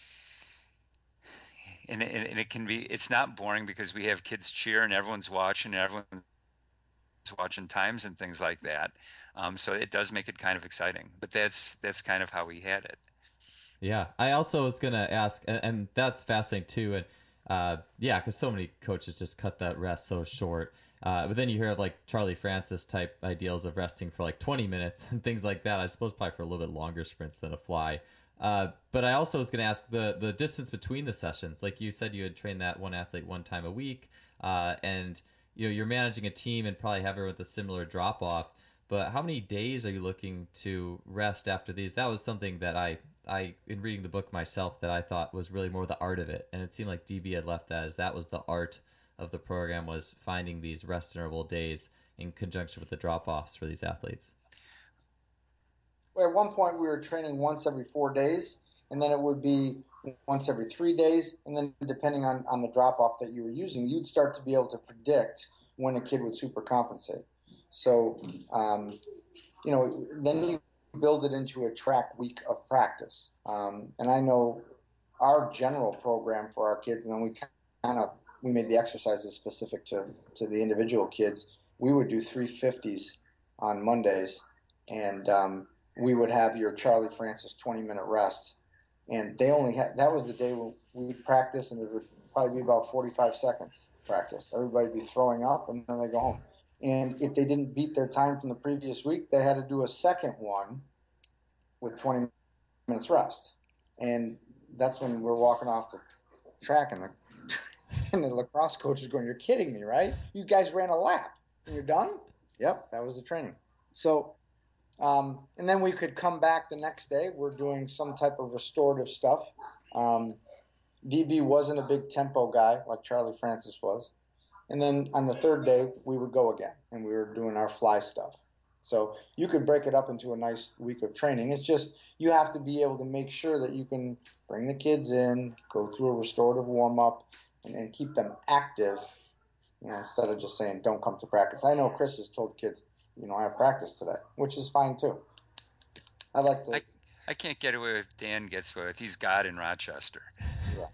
and, and, and it can be, it's not boring because we have kids cheer and everyone's watching and everyone's watching times and things like that. Um, so it does make it kind of exciting, but that's, that's kind of how we had it.
Yeah, I also was gonna ask, and, and that's fascinating too. And uh, yeah, because so many coaches just cut that rest so short. Uh, but then you hear of like Charlie Francis type ideals of resting for like twenty minutes and things like that. I suppose probably for a little bit longer sprints than a fly. Uh, but I also was gonna ask the the distance between the sessions. Like you said, you had trained that one athlete one time a week, uh, and you know you're managing a team and probably have everyone with a similar drop off. But how many days are you looking to rest after these? That was something that I I in reading the book myself that I thought was really more the art of it, and it seemed like D B had left that as that was the art of the program, was finding these rest interval days in conjunction with the drop offs for these athletes.
Well, at one point we were training once every four days, and then it would be once every three days, and then depending on, on the drop off that you were using, you'd start to be able to predict when a kid would super compensate. So, um, you know, then you build it into a track week of practice. Um, and I know our general program for our kids, and then we kind of we made the exercises specific to to the individual kids. We would do three fifties on Mondays, and um, we would have your Charlie Francis twenty minute rest. And they only had that was the day when we'd practice, and it would probably be about forty-five seconds practice. Everybody'd be throwing up, and then they go home. And if they didn't beat their time from the previous week, they had to do a second one with twenty minutes rest. And that's when we're walking off the track, and the and the lacrosse coach is going, "You're kidding me, right? You guys ran a lap and you're done?" Yep, that was the training. So, um, and then we could come back the next day. We're doing some type of restorative stuff. Um, D B wasn't a big tempo guy like Charlie Francis was. And then on the third day, we would go again, and we were doing our fly stuff. So you could break it up into a nice week of training. It's just you have to be able to make sure that you can bring the kids in, go through a restorative warm up, and, and keep them active. You know, instead of just saying don't come to practice. I know Chris has told kids, you know, I have practice today, which is fine too. I like to.
I, I can't get away with Dan gets away with. He's God in Rochester.
Yeah.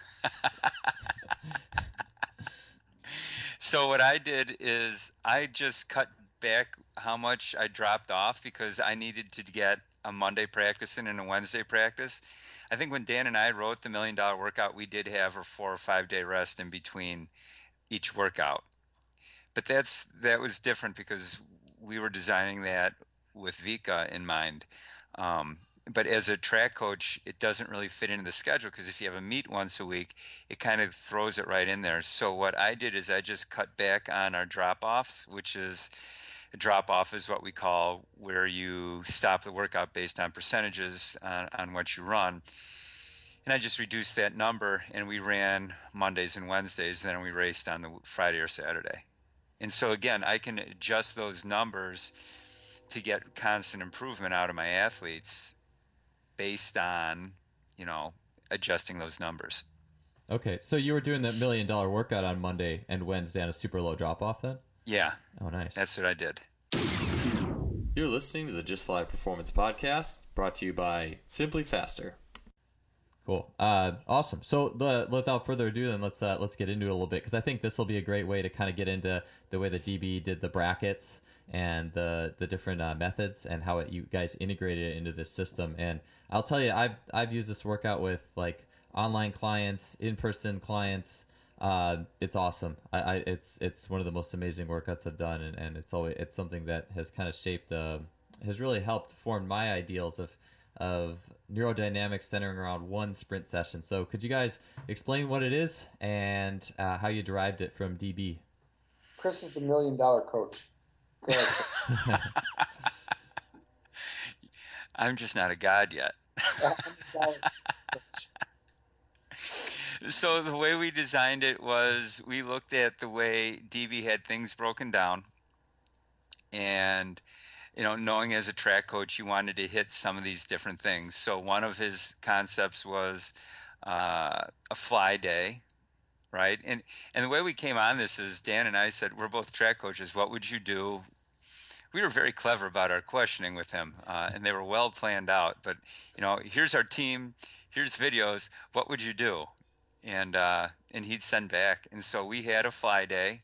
So what I did is I just cut back how much I dropped off because I needed to get a Monday practice in and a Wednesday practice. I think when Dan and I wrote the Million Dollar Workout, we did have a four or five day rest in between each workout. But that's that was different because we were designing that with Vika in mind. Um, but as a track coach, it doesn't really fit into the schedule because if you have a meet once a week, it kind of throws it right in there. So what I did is I just cut back on our drop-offs, which is a drop-off is what we call where you stop the workout based on percentages on, on what you run. And I just reduced that number, and we ran Mondays and Wednesdays, and then we raced on the Friday or Saturday. And so again, I can adjust those numbers to get constant improvement out of my athletes based on, you know, adjusting those numbers.
Okay, so you were doing that million dollar workout on Monday and Wednesday on a super low drop off then?
Yeah.
Oh, nice.
That's what I did.
You're listening to the Just Fly Performance Podcast, brought to you by Simply Faster. Cool. Uh, awesome. So the, without further ado, then let's uh, let's get into it a little bit because I think this will be a great way to kind of get into the way that D B did the brackets and the the different uh, methods and how it, you guys integrated it into this system. And I'll tell you, I've I've used this workout with like online clients, in person clients. Uh, it's awesome. I, I it's it's one of the most amazing workouts I've done, and, and it's always it's something that has kind of shaped uh, has really helped form my ideals of of neurodynamics centering around one sprint session. So could you guys explain what it is and uh, how you derived it from D B?
Chris is the million dollar coach. Go ahead.
I'm just not a god yet. So the way we designed it was we looked at the way D B had things broken down, and you know, knowing as a track coach, you wanted to hit some of these different things. So one of his concepts was uh, a fly day, right? And and the way we came on this is Dan and I said, we're both track coaches. What would you do? We were very clever about our questioning with him, uh, and they were well planned out. But you know, here's our team, here's videos. What would you do? And uh, and he'd send back. And so we had a fly day.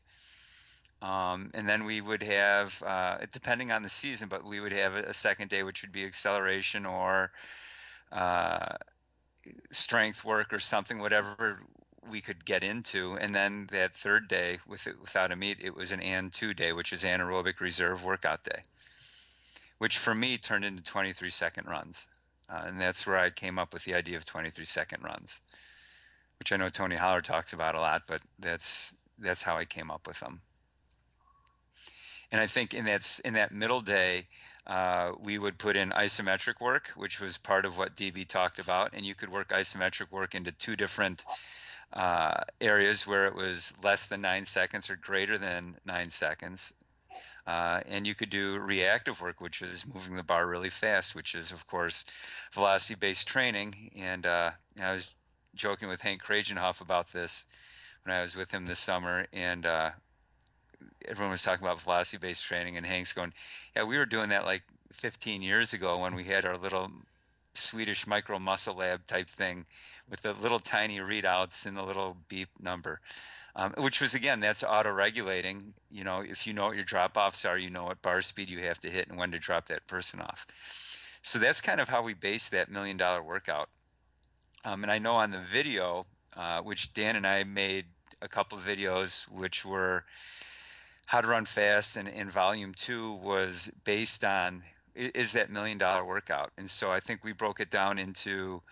Um, and then we would have, uh, depending on the season, but we would have a, a second day, which would be acceleration or uh, strength work or something, whatever we could get into. And then that third day, with it, without a meet, it was an and two day, which is anaerobic reserve workout day, which for me turned into twenty-three second runs. Uh, and that's where I came up with the idea of twenty-three second runs, which I know Tony Holler talks about a lot, but that's that's how I came up with them. And I think in that in that middle day, uh, we would put in isometric work, which was part of what D B talked about. And you could work isometric work into two different uh, areas where it was less than nine seconds or greater than nine seconds. Uh, and you could do reactive work, which is moving the bar really fast, which is, of course, velocity-based training. And uh, I was joking with Hank Kragenhoff about this when I was with him this summer. And uh, everyone was talking about velocity-based training, and Hank's going, yeah, we were doing that like fifteen years ago when we had our little Swedish micro muscle lab type thing with the little tiny readouts and the little beep number, um, which was, again, that's auto-regulating. You know, if you know what your drop-offs are, you know what bar speed you have to hit and when to drop that person off. So that's kind of how we based that million-dollar workout. Um, and I know on the video, uh, which Dan and I made a couple of videos, which were how to run fast, and, and volume two was based on is that million dollar workout. And so I think we broke it down into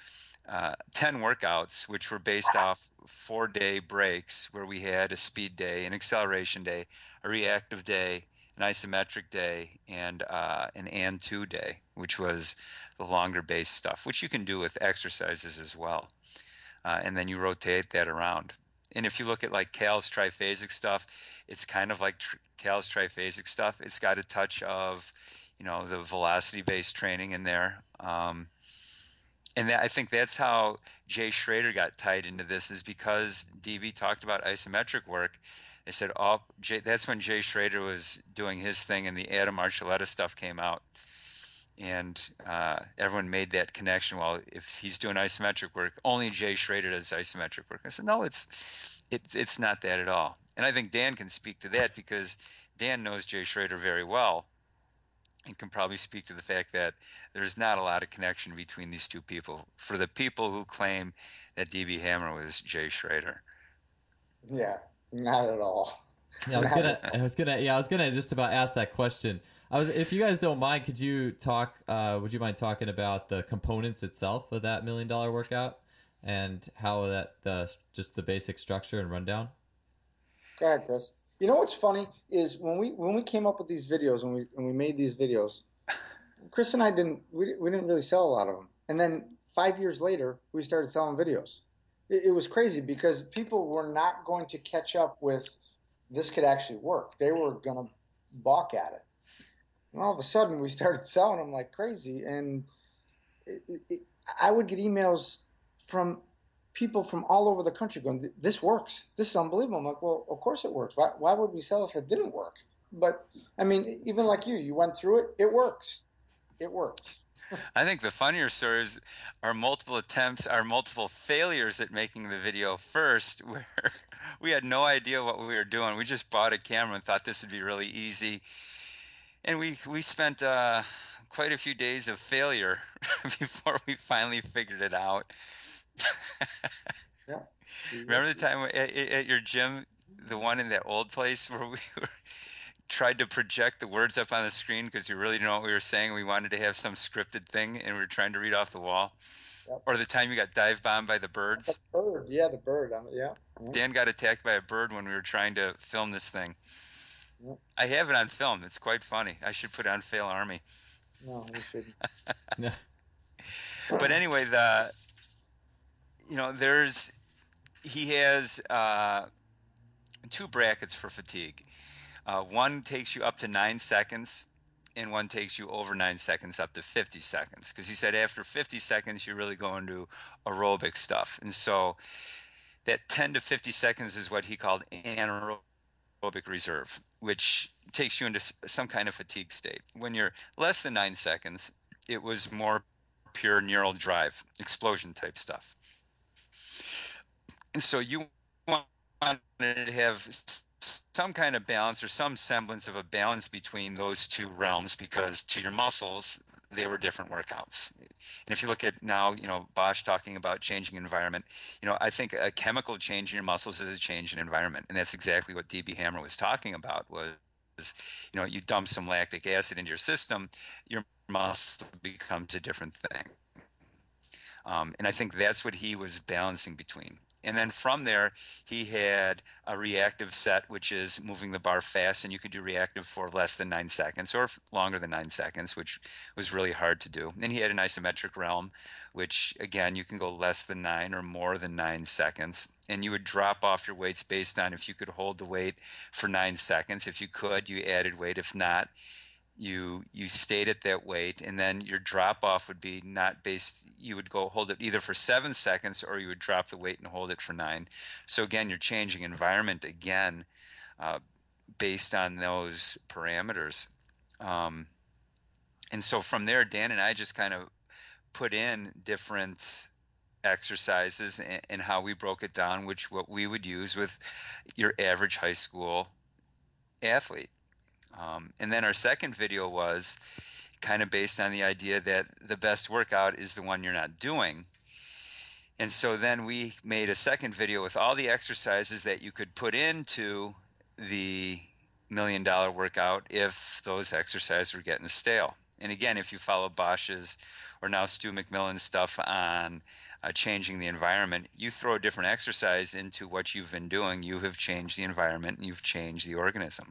uh, ten workouts, which were based off four-day breaks, where we had a speed day, an acceleration day, a reactive day, an isometric day, and uh, an and two day, which was the longer base stuff, which you can do with exercises as well. Uh, and then you rotate that around. And if you look at like Cal's triphasic stuff, it's kind of like tr- Cal's triphasic stuff. It's got a touch of, you know, the velocity-based training in there. Um, and that, I think that's how Jay Schrader got tied into this, is because D B talked about isometric work. They said, oh, Jay, that's when Jay Schrader was doing his thing and the Adam Archuleta stuff came out. And uh, everyone made that connection. Well, if he's doing isometric work, only Jay Schrader does isometric work. I said, no, it's, it's, it's not that at all. And I think Dan can speak to that, because Dan knows Jay Schrader very well and can probably speak to the fact that there's not a lot of connection between these two people for the people who claim that D B Hammer was Jay Schrader.
Yeah, not at all.
Yeah, I was
Not
gonna, I was gonna, yeah, I was gonna just about ask that question. I was, if you guys don't mind, could you talk? Uh, would you mind talking about the components itself of that million dollar workout and how that the just the basic structure and rundown?
Go ahead, Chris. You know what's funny is when we when we came up with these videos, when we when we made these videos, Chris and I didn't we, we didn't really sell a lot of them. And then five years later, we started selling videos. It, it was crazy because people were not going to catch up with this could actually work. They were going to balk at it. And all of a sudden, we started selling them like crazy. And it, it, I would get emails from people from all over the country going, this works. This is unbelievable. I'm like, well, of course it works. Why, why would we sell if it didn't work? But, I mean, even like you, you went through it. It works. It works.
I think the funnier stories are multiple attempts, are multiple failures at making the video first, where we had no idea what we were doing. We just bought a camera and thought this would be really easy. And we, we spent uh, quite a few days of failure before we finally figured it out.
Yeah.
Remember the time at, at your gym, the one in that old place where we were, tried to project the words up on the screen because we really didn't know what we were saying. We wanted to have some scripted thing and we were trying to read off the wall.
Yep.
Or the time you got dive bombed by the birds.
The bird, yeah, the bird. Um, yeah. yeah.
Dan got attacked by a bird when we were trying to film this thing. Yep. I have it on film. It's quite funny. I should put it on Fail Army.
No, we shouldn't.
But anyway, the you know, there's he has uh, two brackets for fatigue. Uh, one takes you up to nine seconds, and one takes you over nine seconds up to fifty seconds. Because he said after fifty seconds, you really go into aerobic stuff. And so that ten to fifty seconds is what he called anaerobic reserve, which takes you into some kind of fatigue state. When you're less than nine seconds, it was more pure neural drive, explosion type stuff. And so you wanted to have some kind of balance or some semblance of a balance between those two realms, because to your muscles, they were different workouts. And if you look at now, you know, Bosch talking about changing environment, you know, I think a chemical change in your muscles is a change in environment. And that's exactly what D B Hammer was talking about was, you know, you dump some lactic acid into your system, your muscle becomes a different thing. Um, and I think that's what he was balancing between. And then from there, he had a reactive set, which is moving the bar fast, and you could do reactive for less than nine seconds or longer than nine seconds, which was really hard to do. And he had an isometric realm, which, again, you can go less than nine or more than nine seconds. And you would drop off your weights based on if you could hold the weight for nine seconds. If you could, you added weight. If not, you you stayed at that weight, and then your drop off would be not based, you would go hold it either for seven seconds or you would drop the weight and hold it for nine. So again, you're changing environment again uh, based on those parameters. Um, and so from there, Dan and I just kind of put in different exercises and, and how we broke it down, which what we would use with your average high school athlete. Um, and then our second video was kind of based on the idea that the best workout is the one you're not doing. And so then we made a second video with all the exercises that you could put into the million dollar workout if those exercises were getting stale. And again, if you follow Bosch's or now Stu McMillan's stuff on uh, changing the environment, you throw a different exercise into what you've been doing, you have changed the environment and you've changed the organism.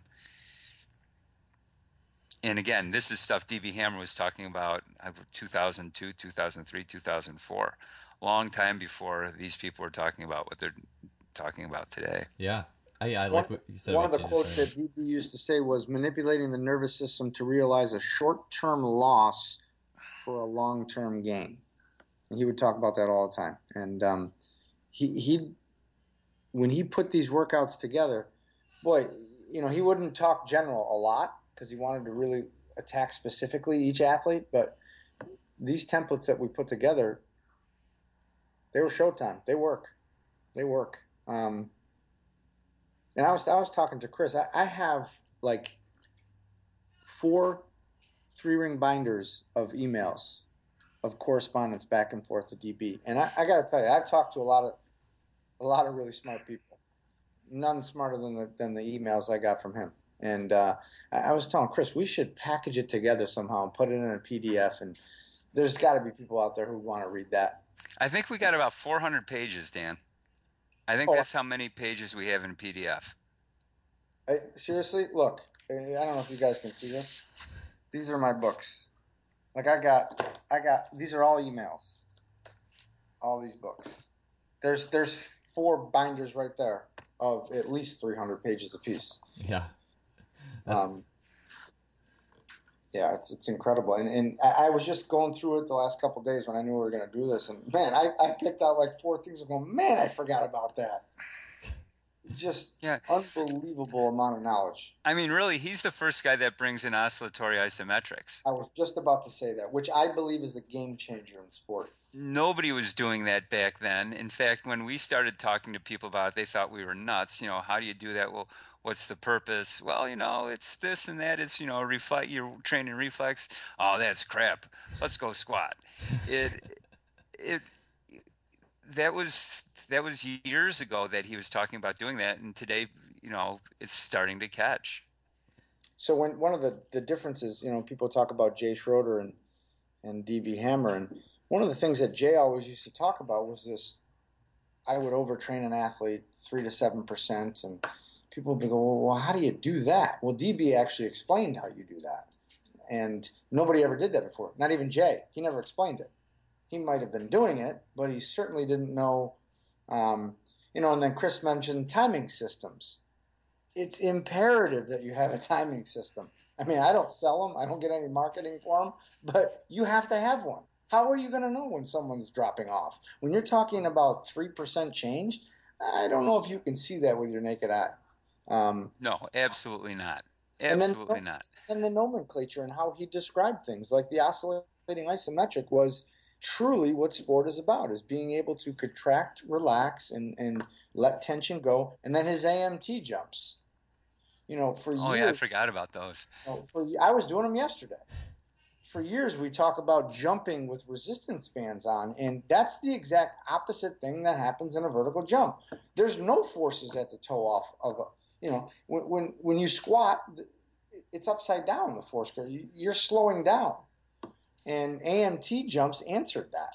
And again, this is stuff D B Hammer was talking about uh, two thousand two, two thousand three, two thousand four, long time before these people were talking about what they're talking about today.
Yeah. I, I
One,
like what you said.
one of
about
the quotes that D B used to say was manipulating the nervous system to realize a short-term loss for a long-term gain. And he would talk about that all the time. And um, he, he, when he put these workouts together, boy, you know, he wouldn't talk general a lot because he wanted to really attack specifically each athlete. But these templates that we put together, they were showtime. They work. They work. Um, and I was I was talking to Chris. I, I have like four three-ring binders of emails, of correspondence back and forth to D B. And I, I got to tell you, I've talked to a lot of a lot of really smart people. None smarter than the than the emails I got from him. And uh, I, I was telling Chris, we should package it together somehow and put it in a P D F. And there's got to be people out there who want to read that.
I think we got about four hundred pages, Dan. I think
Oh.
that's how many pages we have in P D F.
I, seriously, look, I don't know if you guys can see this. These are my books. Like I got, I got. These are all emails. All these books. There's there's four binders right there of at least three hundred pages apiece.
Yeah.
Um, yeah, it's it's incredible. And and I, I was just going through it the last couple of days when I knew we were going to do this. And man, I, I picked out like four things. I'm going, man, I forgot about that. Just
Yeah.
unbelievable amount of knowledge.
I mean, really, he's the first guy that brings in oscillatory isometrics.
I was just about to say that, which I believe is a game changer in sport.
Nobody was doing that back then. In fact, when we started talking to people about it, they thought we were nuts. You know, how do you do that? Well, what's the purpose? Well, you know, it's this and that. It's, you know, reflex. You're training reflex. Oh, that's crap. Let's go squat. It, it, that was that was years ago that he was talking about doing that, and today, you know, it's starting to catch.
So when one of the, the differences, you know, people talk about Jay Schroeder and and D B Hammer, and one of the things that Jay always used to talk about was this: I would overtrain an athlete three to seven percent, and people would go, well, how do you do that? Well, D B actually explained how you do that, and nobody ever did that before. Not even Jay. He never explained it. He might have been doing it, but he certainly didn't know. Um, you know, and then Chris mentioned timing systems. It's imperative that you have a timing system. I mean, I don't sell them. I don't get any marketing for them, but you have to have one. How are you going to know when someone's dropping off? When you're talking about three percent change, I don't know if you can see that with your naked eye. Um,
No, absolutely not.
and then-
Absolutely not.
and the nomenclature and how he described things, like the oscillating isometric was truly what sport is about, is being able to contract, relax, and, and let tension go. And then his A M T jumps. You know, for
Oh
years,
yeah, I forgot about those.
you know, for I was doing them yesterday. For years, we talk about jumping with resistance bands on, and that's the exact opposite thing that happens in a vertical jump. There's no forces at the toe off of a, you know, when when, when you squat, it's upside down, the force curve. You're slowing down. And A M T jumps answered that.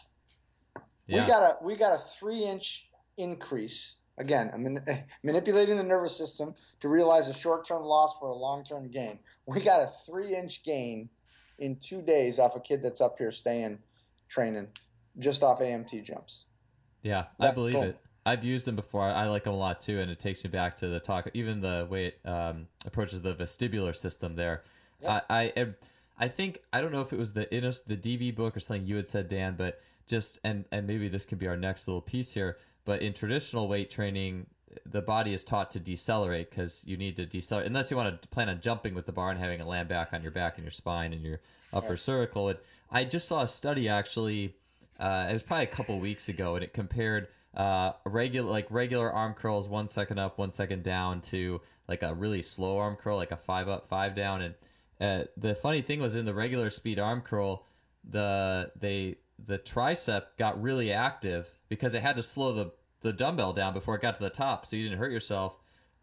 Yeah.
We got a we got a three inch increase. Again, I'm man, manipulating the nervous system to realize a short term loss for a long term gain. We got a three inch gain in two days off a kid that's up here staying training, just off A M T jumps.
Yeah, I
That's
believe
cool.
it. I've used them before. I like them a lot too, and it takes me back to the talk. Even the way it um, approaches the vestibular system there.
Yep.
I, I am. I think I don't know if it was the Innos, the D B book or something you had said, Dan, but just and and maybe this could be our next little piece here. But in traditional weight training, the body is taught to decelerate because you need to decelerate unless you want to plan on jumping with the bar and having it land back on your back and your spine and your upper
Right.
cervical. And I just saw a study actually. Uh, it was probably a couple weeks ago, and it compared uh, regular like regular arm curls, one second up, one second down, to like a really slow arm curl, like a five up, five down. And uh, the funny thing was, in the regular speed arm curl, the they the tricep got really active because it had to slow the the dumbbell down before it got to the top, so you didn't hurt yourself.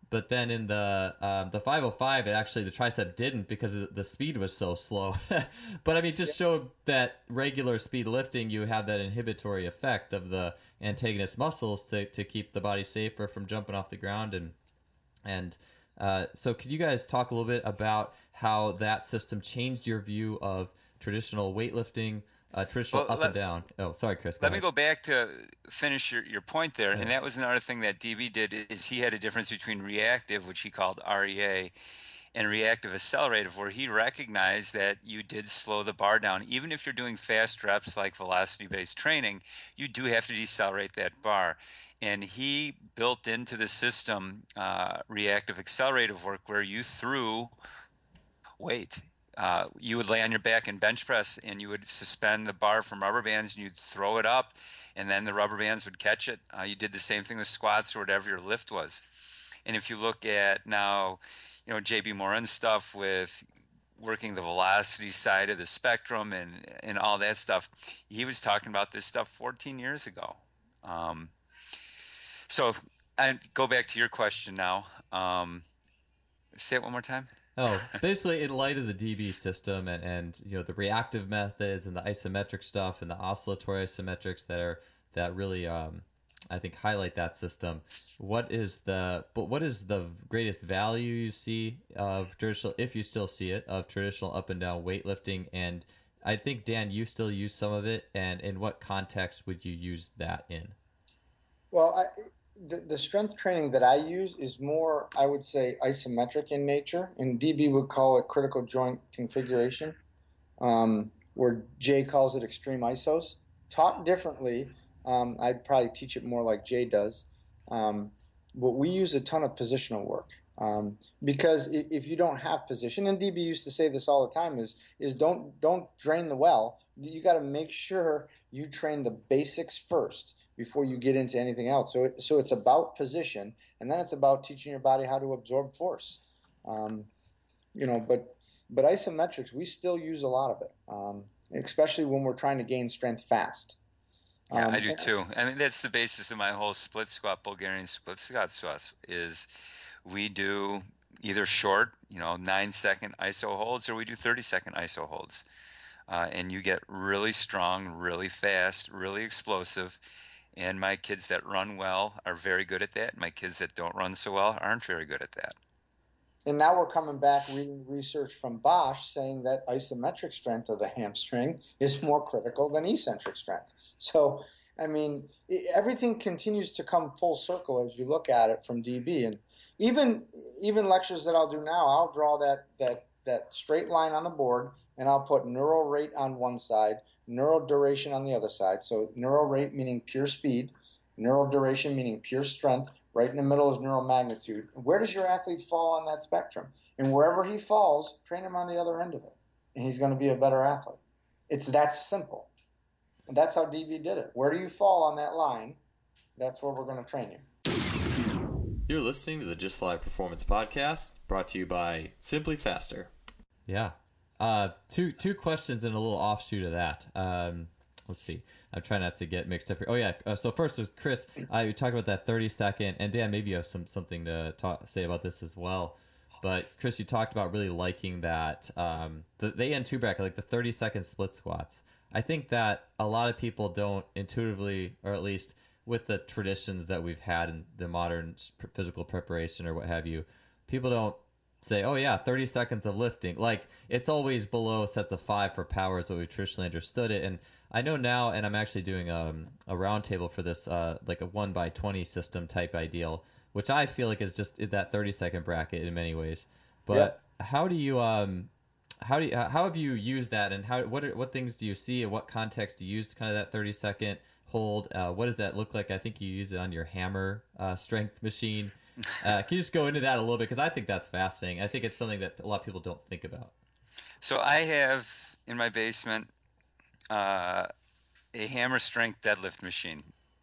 but then in the um, the five oh five, it actually the tricep didn't because the speed was so slow. But I mean, it just showed that regular speed lifting, you have that inhibitory effect of the antagonist muscles to, to keep the body safer from jumping off the ground. And and uh, so, could you guys talk a little bit about how that system changed your view of traditional weightlifting, uh, traditional
Well,
up and
let,
down? Oh, sorry, Chris. Go
let me
ahead.
go back to finish your, your point there.
Yeah.
And that was another thing that D B did is he had a difference between reactive, which he called R E A, and reactive accelerative, where he recognized that you did slow the bar down. Even if you're doing fast reps like velocity-based training, you do have to decelerate that bar. And he built into the system uh, reactive accelerative work where you threw weight. Uh, you would lay on your back and bench press, and you would suspend the bar from rubber bands, and you'd throw it up, and then the rubber bands would catch it. Uh, you did the same thing with squats or whatever your lift was. And if you look at now, you know, J B Morin's stuff with working the velocity side of the spectrum and and all that stuff, he was talking about this stuff fourteen years ago. Um, so, and go back to your question now. Um, say it one more time.
Oh, basically, in light of the D B system and, and you know the reactive methods and the isometric stuff and the oscillatory isometrics that are that really um, I think highlight that system. What is the but what is the greatest value you see of traditional, if you still see it, of traditional up and down weightlifting? And I think Dan, you still use some of it. And in what context would you use that in?
Well, I, the, the strength training that I use is more, I would say, isometric in nature, and D B would call it critical joint configuration, um, where Jay calls it extreme isos. Taught differently, um, I'd probably teach it more like Jay does. Um, but we use a ton of positional work, um, because if you don't have position, and D B used to say this all the time, is is don't don't drain the well. You got to make sure you train the basics first before you get into anything else. So it, so it's about position, and then it's about teaching your body how to absorb force. Um, you know, but but isometrics, we still use a lot of it, um, especially when we're trying to gain strength fast.
Yeah, I
Um,
do too. I mean, that's the basis of my whole split squat, Bulgarian split squat sauce is we do either short, you know, nine second I S O holds, or we do thirty second I S O holds. Uh, and you get really strong, really fast, really explosive. And my kids that run well are very good at that. My kids that don't run so well aren't very good at that.
and now we're coming back reading research from Bosch saying that isometric strength of the hamstring is more critical than eccentric strength. So, I mean, it, everything continues to come full circle as you look at it from D B. And even even lectures that I'll do now, I'll draw that that that straight line on the board, and I'll put neural rate on one side, neural duration on the other side. So neural rate meaning pure speed, neural duration meaning pure strength. Right in the middle is neural magnitude. Where does your athlete fall on that spectrum? And wherever he falls, train him on the other end of it, and he's going to be a better athlete. It's that simple. And that's how D B did it. Where do you fall on that line? That's where we're going to train you.
You're listening to the Just Fly Performance Podcast, brought to you by Simply Faster.
Yeah. Uh, two two questions and a little offshoot of that. Um, let's see. I'm trying not to get mixed up here. Oh yeah. Uh, so first was Chris. Uh, you talked about that thirty second, and Dan, maybe you have some something to talk, say about this as well. But Chris, you talked about really liking that um, the the A N two bracket, like the thirty second split squats. I think that a lot of people don't intuitively, or at least with the traditions that we've had in the modern physical preparation or what have you, people don't say, oh yeah, thirty seconds of lifting. Like, it's always below sets of five for power is what we traditionally understood it. And I know now, and I'm actually doing um, a roundtable for this, uh, like a one by twenty system type ideal, which I feel like is just that thirty second bracket in many ways. But yep. how do you, um, how do you, how have you used that, and how, what, are, what things do you see, and what context do you use kind of that thirty second hold? Uh, what does that look like? I think you use it on your hammer uh, strength machine. Uh, can you just go into that a little bit? Because I think that's fascinating. I think it's something that a lot of people don't think about.
So I have in my basement uh, a hammer strength deadlift machine.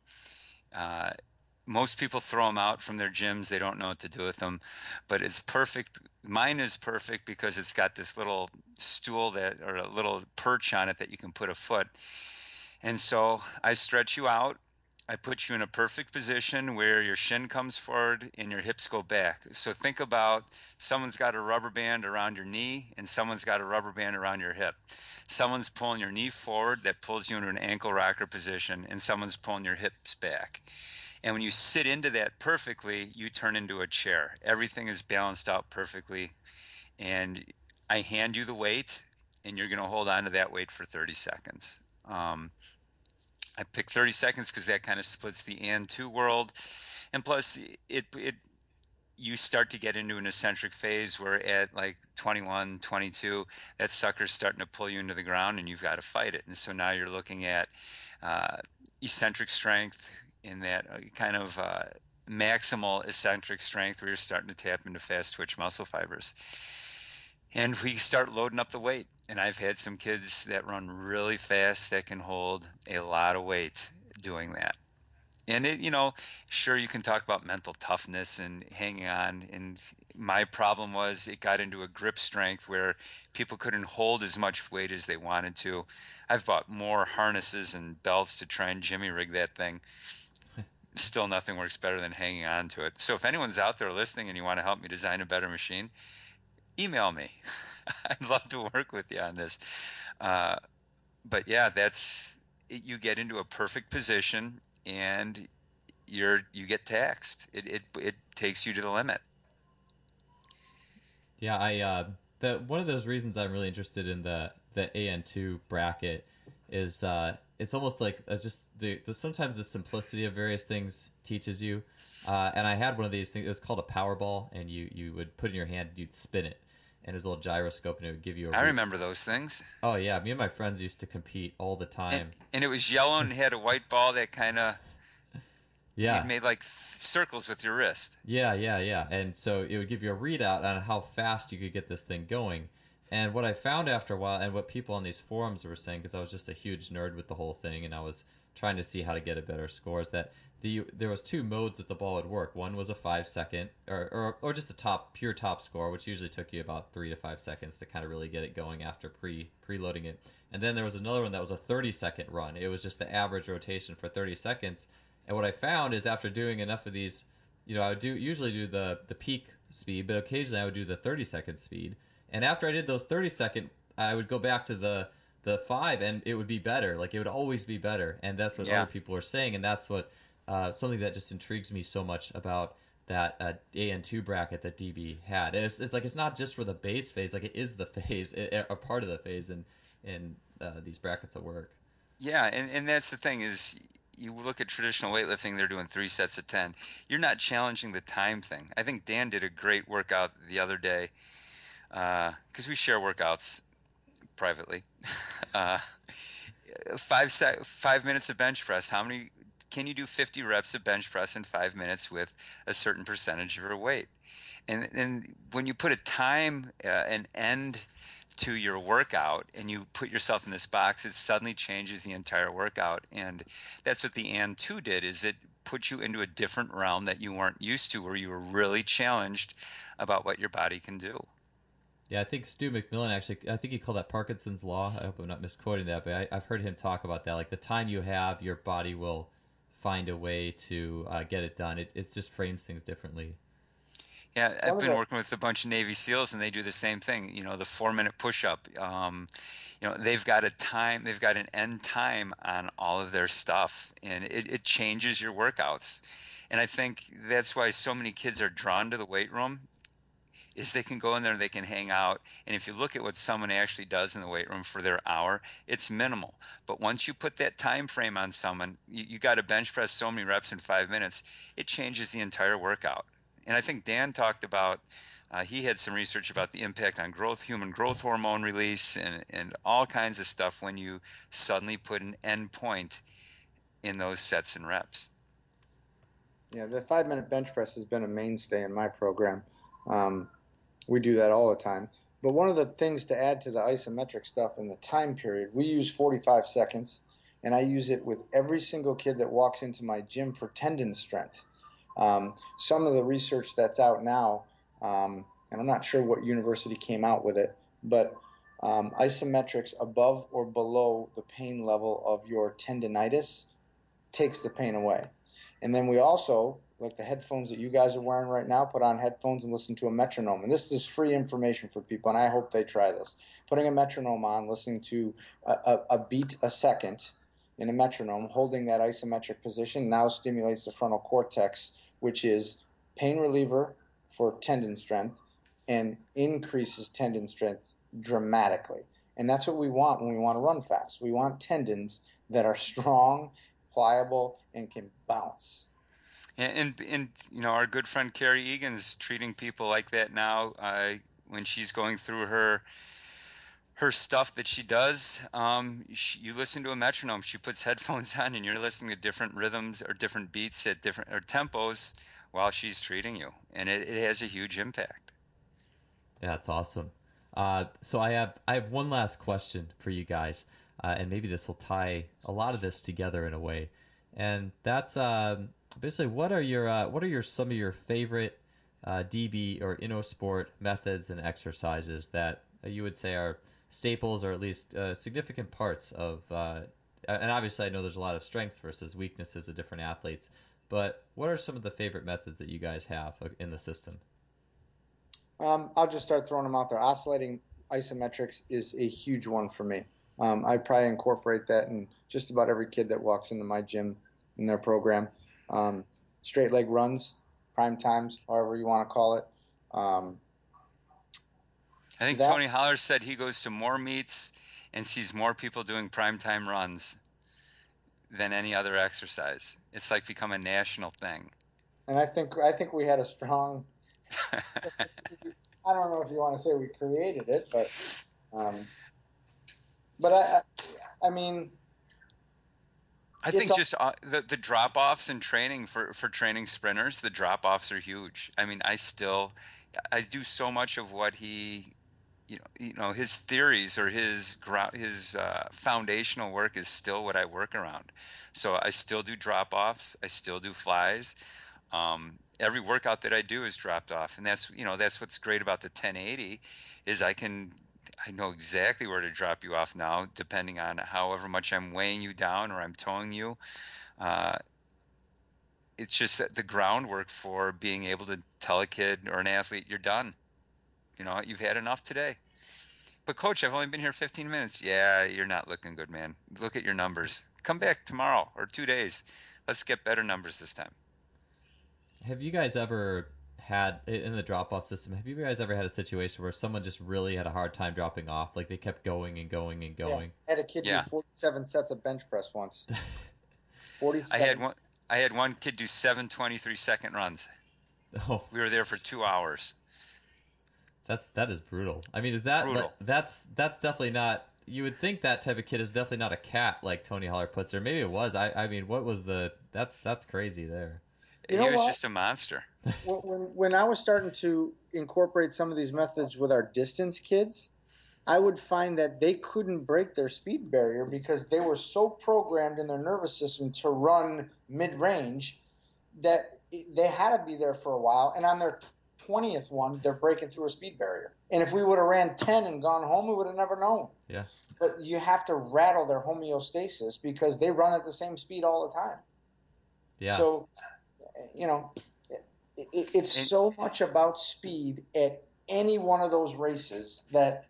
Uh, most people throw them out from their gyms. They don't know what to do with them, but it's perfect. Mine is perfect because it's got this little stool that, or a little perch on it that you can put a foot. And so I stretch you out. I put you in a perfect position where your shin comes forward and your hips go back. So think about someone's got a rubber band around your knee and someone's got a rubber band around your hip. Someone's pulling your knee forward, that pulls you into an ankle rocker position, and someone's pulling your hips back. And when you sit into that perfectly, you turn into a chair. Everything is balanced out perfectly. And I hand you the weight, and you're going to hold on to that weight for thirty seconds. Um, I pick thirty seconds because that kind of splits the and two world. And plus, it, it you start to get into an eccentric phase where at like twenty-one, twenty-two, that sucker's starting to pull you into the ground and you've got to fight it. And so now you're looking at uh, eccentric strength in that uh, kind of uh, maximal eccentric strength where you're starting to tap into fast twitch muscle fibers. And we start loading up the weight. And I've had some kids that run really fast that can hold a lot of weight doing that. And it, you know, sure, you can talk about mental toughness and hanging on. And my problem was it got into a grip strength where people couldn't hold as much weight as they wanted to. I've bought more harnesses and belts to try and jimmy rig that thing. Still, nothing works better than hanging on to it. So if anyone's out there listening and you want to help me design a better machine, email me. I'd love to work with you on this. Uh, but yeah, that's it, you get into a perfect position and you're you get taxed. It it it takes you to the limit.
Yeah, I uh, the one of those reasons I'm really interested in the the A N two bracket is uh, it's almost like it's just the, the sometimes the simplicity of various things teaches you. Uh, and I had one of these things. It was called a Powerball, and you you would put it in your hand, and you'd spin it, and it was a little gyroscope, and it would give you a.
I
Re-
remember those things.
oh yeah, me and my friends used to compete all the
And,
time.
and it was yellow and had a white ball that kind of you
Yeah,
made like circles with your wrist.
yeah, yeah, yeah. And so it would give you a readout on how fast you could get this thing going. And what I found after a while, and what people on these forums were saying, because I was just a huge nerd with the whole thing, and I was trying to see how to get a better score, is that the there was two modes that the ball would work. One was a five second, or, or or just a top pure top score, which usually took you about three to five seconds to kind of really get it going after pre preloading it. And then there was another one that was a thirty second run. It was just the average rotation for thirty seconds. And what I found is after doing enough of these, you know, I would do usually do the the peak speed, but occasionally I would do the thirty second speed. And after I did those thirty second, I would go back to the the five, and it would be better. Like it would always be better, and that's what
Yeah.
other people are saying, and that's what uh, something that just intrigues me so much about that uh, A N two bracket that D B had. And it's, it's like it's not just for the base phase, like it is the phase, it, a part of the phase in in uh, these brackets of work.
Yeah, and, and that's the thing is you look at traditional weightlifting, they're doing three sets of ten. You're not challenging the time thing. I think Dan did a great workout the other day because we share workouts privately. uh, five sec- five minutes of bench press. How many can you do? fifty reps of bench press in five minutes with a certain percentage of your weight. And and when you put a time, uh, an end to your workout, and you put yourself in this box, it suddenly changes the entire workout. And that's what the and two did. Is it put you into a different realm that you weren't used to, where you were really challenged about what your body can do.
Yeah, I think Stu McMillan actually, I think he called that Parkinson's Law. I hope I'm not misquoting that, but I, I've heard him talk about that. Like the time you have, your body will find a way to uh, get it done. It, it just frames things differently.
Yeah,
One
I've
of
been
the
working with a bunch of Navy SEALs, and they do the same thing. You know, the four-minute push-up. Um, you know, they've got a time, they've got an end time on all of their stuff, and it, it changes your workouts. And I think that's why so many kids are drawn to the weight room, is they can go in there and they can hang out. And if you look at what someone actually does in the weight room for their hour, it's minimal. But once you put that time frame on someone, you, you got to bench press so many reps in five minutes, it changes the entire workout. And I think Dan talked about, uh, he had some research about the impact on growth, human growth hormone release, and, and all kinds of stuff when you suddenly put an end point in those sets and reps.
yeah, the five minute bench press has been a mainstay in my program. Um, we do that all the time. But one of the things to add to the isometric stuff in the time period, we use forty-five seconds, and I use it with every single kid that walks into my gym for tendon strength. Um, some of the research that's out now, um, and I'm not sure what university came out with it, but um, isometrics above or below the pain level of your tendinitis takes the pain away. And then we also, like the headphones that you guys are wearing right now, put on headphones and listen to a metronome. And this is free information for people, and I hope they try this. Putting a metronome on, listening to a, a, a beat a second in a metronome, holding that isometric position now stimulates the frontal cortex, which is pain reliever for tendon strength and increases tendon strength dramatically. And that's what we want when we want to run fast. We want tendons that are strong, pliable, and can bounce.
And, and, and you know, our good friend Carrie Egan's treating people like that now. Uh, when she's going through her her stuff that she does, um, she, you listen to a metronome. She puts headphones on, and you're listening to different rhythms or different beats at different or tempos while she's treating you, and it, it has a huge impact.
Yeah, that's awesome. Uh, so I have I have one last question for you guys, uh, and maybe this will tie a lot of this together in a way, and that's um, basically what are your uh, what are your some of your favorite uh, D B or InnoSport methods and exercises that you would say are staples or at least uh, significant parts of uh, and obviously I know there's a lot of strengths versus weaknesses of different athletes, but what are some of the favorite methods that you guys have in the system?
Um, I'll just start throwing them out there. Oscillating isometrics is a huge one for me. Um, I probably incorporate that in just about every kid that walks into my gym in their program. Um, straight leg runs, prime times, however you want to call it. Um,
I think
that,
Tony Holler said he goes to more meets and sees more people doing primetime runs than any other exercise. It's like become a national thing.
And I think I think we had a strong. I don't know if you want to say we created it, but um, but I I mean.
I think just uh, the the drop offs in training for for training sprinters, the drop offs are huge. I mean, I still I do so much of what he. You know, you know his theories or his ground, his uh, foundational work is still what I work around. So I still do drop offs. I still do flies. Um, every workout that I do is dropped off, and that's you know that's what's great about the ten eighty is I can I know exactly where to drop you off now, depending on however much I'm weighing you down or I'm towing you. Uh, it's just that the groundwork for being able to tell a kid or an athlete you're done. You know, you've had enough today. But coach, I've only been here fifteen minutes. Yeah, you're not looking good, man. Look at your numbers. Come back tomorrow or two days. Let's get better numbers this time.
Have you guys ever had in the drop-off system, have you guys ever had a situation where someone just really had a hard time dropping off? Like they kept going and going and going?
Yeah. I had a kid
yeah.
do forty-seven sets of bench press once. forty-seven.
I had one I had one kid do seven twenty-three second runs.
Oh.
We were there for two hours.
That's that is brutal. I mean, is that
brutal.
that's that's definitely not. You would think that type of kid is definitely not a cat like Tony Holler puts there. Maybe it was. I I mean, what was the? That's that's crazy there.
You
he
know
was
what?
just a monster.
when when I was starting to incorporate some of these methods with our distance kids, I would find that they couldn't break their speed barrier because they were so programmed in their nervous system to run mid-range that they had to be there for a while. And on their twentieth one, they're breaking through a speed barrier. And if we would have ran ten and gone home, we would have never known.
Yeah.
But you have to rattle their homeostasis because they run at the same speed all the time.
Yeah.
So, you know, it, it, it's
and,
so much about speed at any one of those races that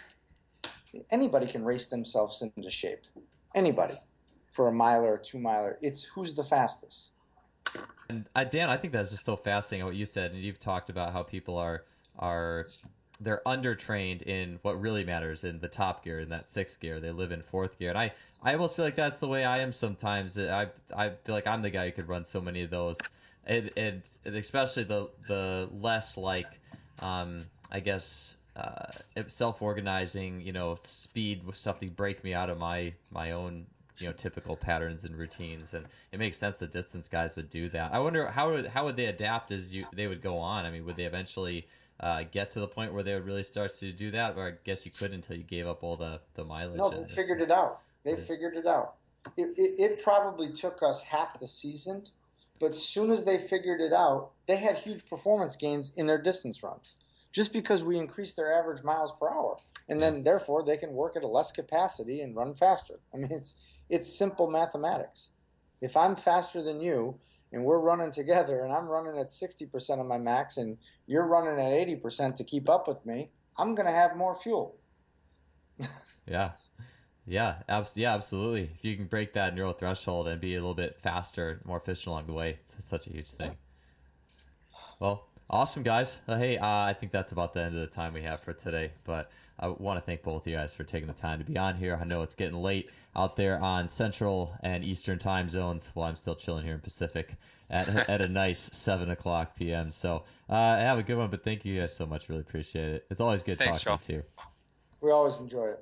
anybody can race themselves into shape. Anybody. For a miler or two miler. It's who's the fastest.
And uh, Dan, I think that's just so fascinating what you said, and you've talked about how people are are they're undertrained in what really matters in the top gear, in that sixth gear. They live in fourth gear, and I, I almost feel like that's the way I am sometimes. I I feel like I'm the guy who could run so many of those, and, and especially the the less like, um, I guess. Uh, self-organizing, you know, speed with something break me out of my my own, you know, typical patterns and routines, and it makes sense that distance guys would do that. I wonder how would how would they adapt as you they would go on. I mean, would they eventually uh, get to the point where they would really start to do that, or I guess you couldn't until you gave up all the the mileage.
No, they figured it out. They yeah. figured it out. It, it, it probably took us half the season, but as soon as they figured it out, they had huge performance gains in their distance runs. Just because we increased their average miles per hour, and then therefore they can work at a less capacity and run faster. I mean, it's it's simple mathematics. If I'm faster than you and we're running together and I'm running at sixty percent of my max and you're running at eighty percent to keep up with me, I'm going to have more fuel.
Yeah. Yeah, abs- yeah, absolutely. If you can break that neural threshold and be a little bit faster, more efficient along the way, it's such a huge thing. Well, awesome, guys. Uh, hey, uh, I think that's about the end of the time we have for today. But I want to thank both of you guys for taking the time to be on here. I know it's getting late out there on Central and Eastern time zones while I'm still chilling here in Pacific at, at a nice seven o'clock p m. So uh, have a good one, but thank you guys so much. Really appreciate it. It's always good
Thanks,
talking
Joe.
to you.
We always enjoy it.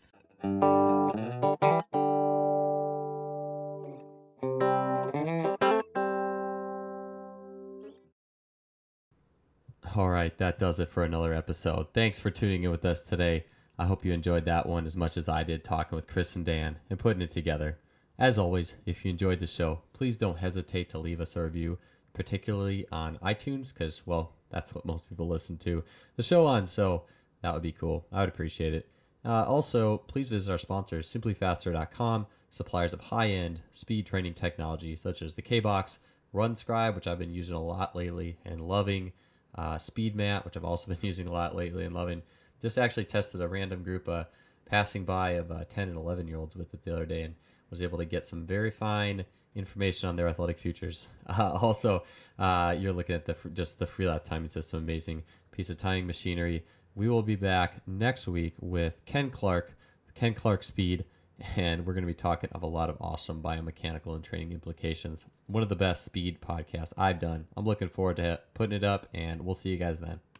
All right, that does it for another episode. Thanks for tuning in with us today. I hope you enjoyed that one as much as I did talking with Chris and Dan and putting it together. As always, if you enjoyed the show, please don't hesitate to leave us a review, particularly on iTunes, because, well, that's what most people listen to the show on, so that would be cool. I would appreciate it. Uh, also, please visit our sponsors, simply faster dot com, suppliers of high-end speed training technology such as the K-Box, RunScribe, which I've been using a lot lately and loving, uh, SpeedMat, which I've also been using a lot lately and loving. Just actually tested a random group uh, passing by of uh, ten and eleven year olds with it the other day and was able to get some very fine information on their athletic futures. Uh, also, uh, you're looking at the just the Freelap timing system, amazing piece of timing machinery. We will be back next week with Ken Clark, Ken Clark Speed, and we're going to be talking of a lot of awesome biomechanical and training implications. One of the best speed podcasts I've done. I'm looking forward to putting it up, and we'll see you guys then.